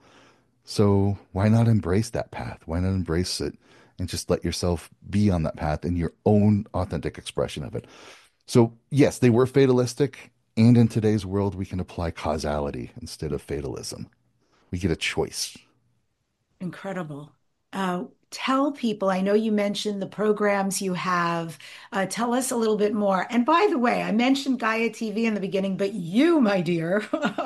So why not embrace that path? Why not embrace it and just let yourself be on that path in your own authentic expression of it? So yes, they were fatalistic. And in today's world, we can apply causality instead of fatalism. We get a choice. incredible. Tell people, I know you mentioned the programs you have. Tell us a little bit more. And by the way, I mentioned Gaia TV in the beginning, but you, my dear,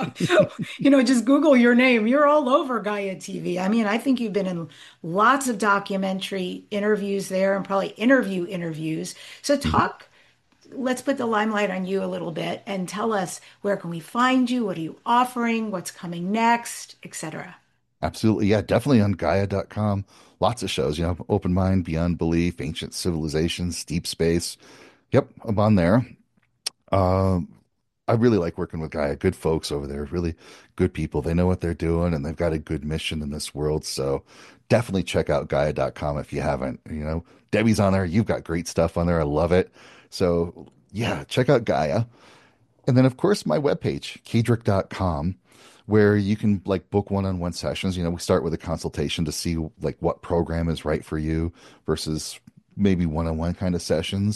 just Google your name. You're all over Gaia TV. I mean, I think you've been in lots of documentary interviews there and probably interviews. So Mhm. let's put the limelight on you a little bit and tell us, where can we find you? What are you offering? What's coming next, etc. Absolutely. Yeah, definitely on Gaia.com. Lots of shows, Open Mind, Beyond Belief, Ancient Civilizations, Deep Space. Yep, I'm on there. Um, I really like working with Gaia. Good folks over there, really good people. They know what they're doing and they've got a good mission in this world. So definitely check out Gaia.com if you haven't. Debbie's on there. You've got great stuff on there. I love it. So yeah, check out Gaia. And then of course my webpage, Kedrick.com, where you can like book one-on-one sessions. We start with a consultation to see like what program is right for you versus maybe one-on-one kind of sessions.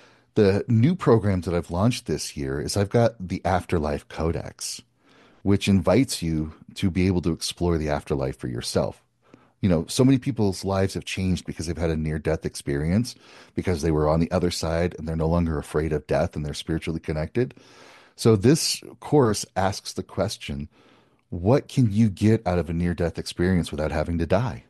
The new programs that I've launched this year is I've got the Afterlife Codex, which invites you to be able to explore the afterlife for yourself. So many people's lives have changed because they've had a near-death experience, because they were on the other side and they're no longer afraid of death and they're spiritually connected. So this course asks the question, what can you get out of a near-death experience without having to die?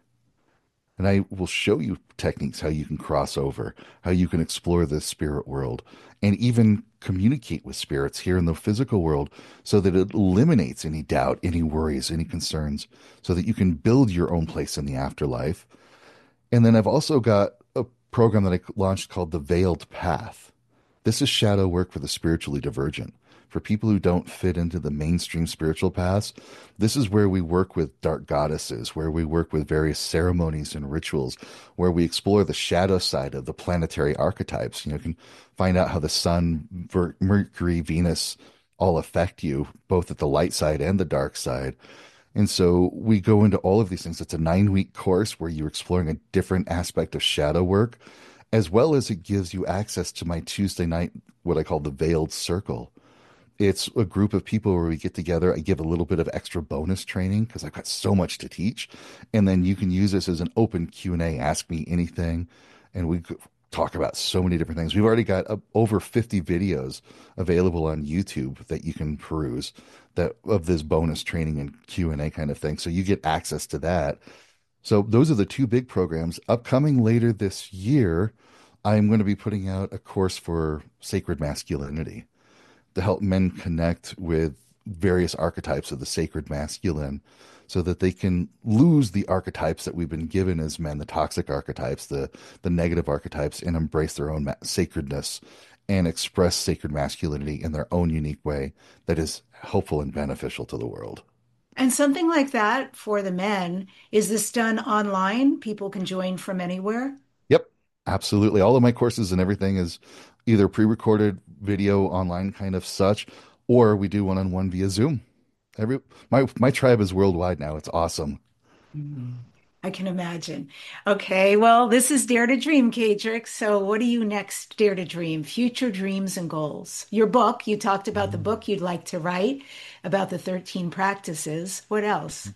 And I will show you techniques how you can cross over, how you can explore the spirit world, and even communicate with spirits here in the physical world so that it eliminates any doubt, any worries, any concerns, so that you can build your own place in the afterlife. And then I've also got a program that I launched called The Veiled Path. This is shadow work for the spiritually divergent. For people who don't fit into the mainstream spiritual paths, this is where we work with dark goddesses, where we work with various ceremonies and rituals, where we explore the shadow side of the planetary archetypes. You can find out how the sun, Mercury, Venus all affect you, both at the light side and the dark side. And so we go into all of these things. It's a 9-week course where you're exploring a different aspect of shadow work, as well as it gives you access to my Tuesday night, what I call the Veiled Circle. It's a group of people where we get together. I give a little bit of extra bonus training because I've got so much to teach. And then you can use this as an open Q&A, ask me anything. And we talk about so many different things. We've already got over 50 videos available on YouTube that you can peruse that of this bonus training and Q&A kind of thing. So you get access to that. So those are the two big programs. Upcoming later this year, I'm going to be putting out a course for sacred masculinity to help men connect with various archetypes of the sacred masculine so that they can lose the archetypes that we've been given as men, the toxic archetypes, the negative archetypes, and embrace their own sacredness and express sacred masculinity in their own unique way that is helpful and beneficial to the world. And something like that for the men, is this done online? People can join from anywhere? Yep, absolutely. All of my courses and everything is either pre-recorded video online kind of such, or we do one-on-one via Zoom. My tribe is worldwide now. It's awesome. Mhm. I can imagine. Okay, well, this is Dare to Dream, Kadrick. So, what do you next dare to dream? Future dreams and goals. Your book, you talked about the book you'd like to write about the 13 practices. What else?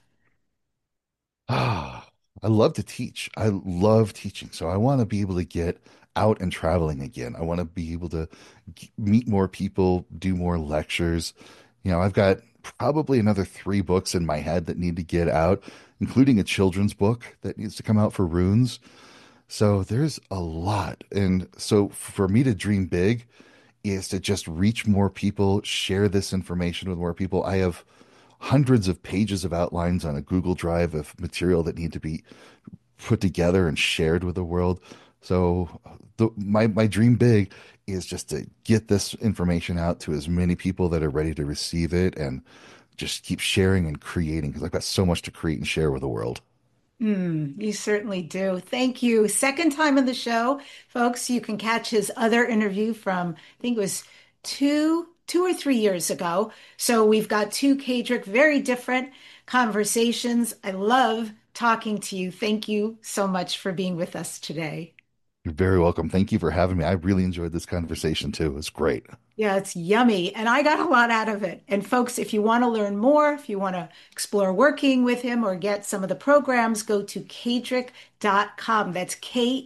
Ah, I love to teach. I love teaching. So I want to be able to get out and traveling again. I want to be able to meet more people, do more lectures. I've got probably another 3 books in my head that need to get out, including a children's book that needs to come out for runes. So there's a lot. And so for me to dream big is to just reach more people, share this information with more people. I have hundreds of pages of outlines on a Google Drive of material that need to be put together and shared with the world. So my dream big is just to get this information out to as many people that are ready to receive it and just keep sharing and creating because I've got so much to create and share with the world. You certainly do. Thank you. Second time in the show, folks. You can catch his other interview from, I think it was two or 3 years ago. So we've got two Kadrick, very different conversations. I love talking to you. Thank you so much for being with us today. You're very welcome. Thank you for having me. I really enjoyed this conversation too. It was great. Yeah, it's yummy. And I got a lot out of it. And folks, if you want to learn more, if you want to explore working with him or get some of the programs, go to kadrick.com. That's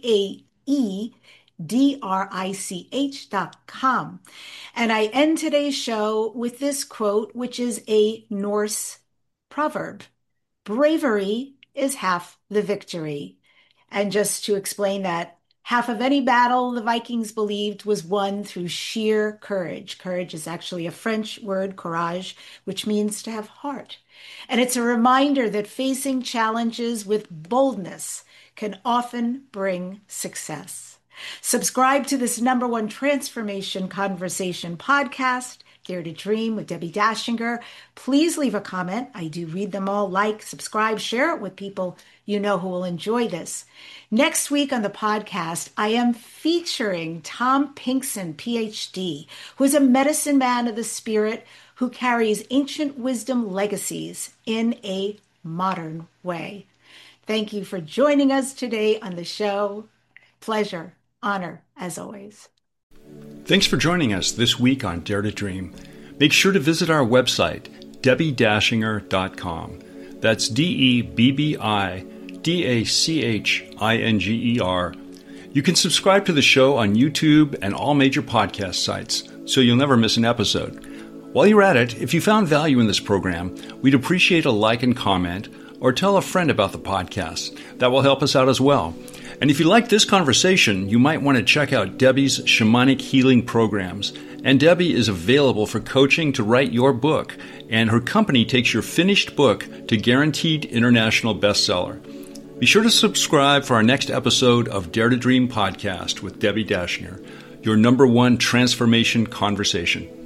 KAEDRICH.com. And I end today's show with this quote, which is a Norse proverb. Bravery is half the victory. And just to explain that, half of any battle the Vikings believed was won through sheer courage. Courage is actually a French word, courage, which means to have heart. And it's a reminder that facing challenges with boldness can often bring success. Subscribe to this #1 transformation conversation podcast, Dare to Dream with Debbie Dashinger. Please leave a comment. I do read them all. Like, subscribe, share it with people you know who will enjoy this. Next week on the podcast, I am featuring Tom Pinkson, PhD, who is a medicine man of the spirit who carries ancient wisdom legacies in a modern way. Thank you for joining us today on the show. Pleasure, honor, as always. Thanks for joining us this week on Dare to Dream. Make sure to visit our website, debbiedashinger.com. That's DEBBIDACHINGER. You can subscribe to the show on YouTube and all major podcast sites, so you'll never miss an episode. While you're at it, if you found value in this program, we'd appreciate a like and comment, or tell a friend about the podcast. That will help us out as well. And if you like this conversation, you might want to check out Debbie's shamanic healing programs. And Debbie is available for coaching to write your book, and her company takes your finished book to guaranteed international bestseller. Be sure to subscribe for our next episode of Dare to Dream podcast with Debbie Dashinger, your #1 transformation conversation.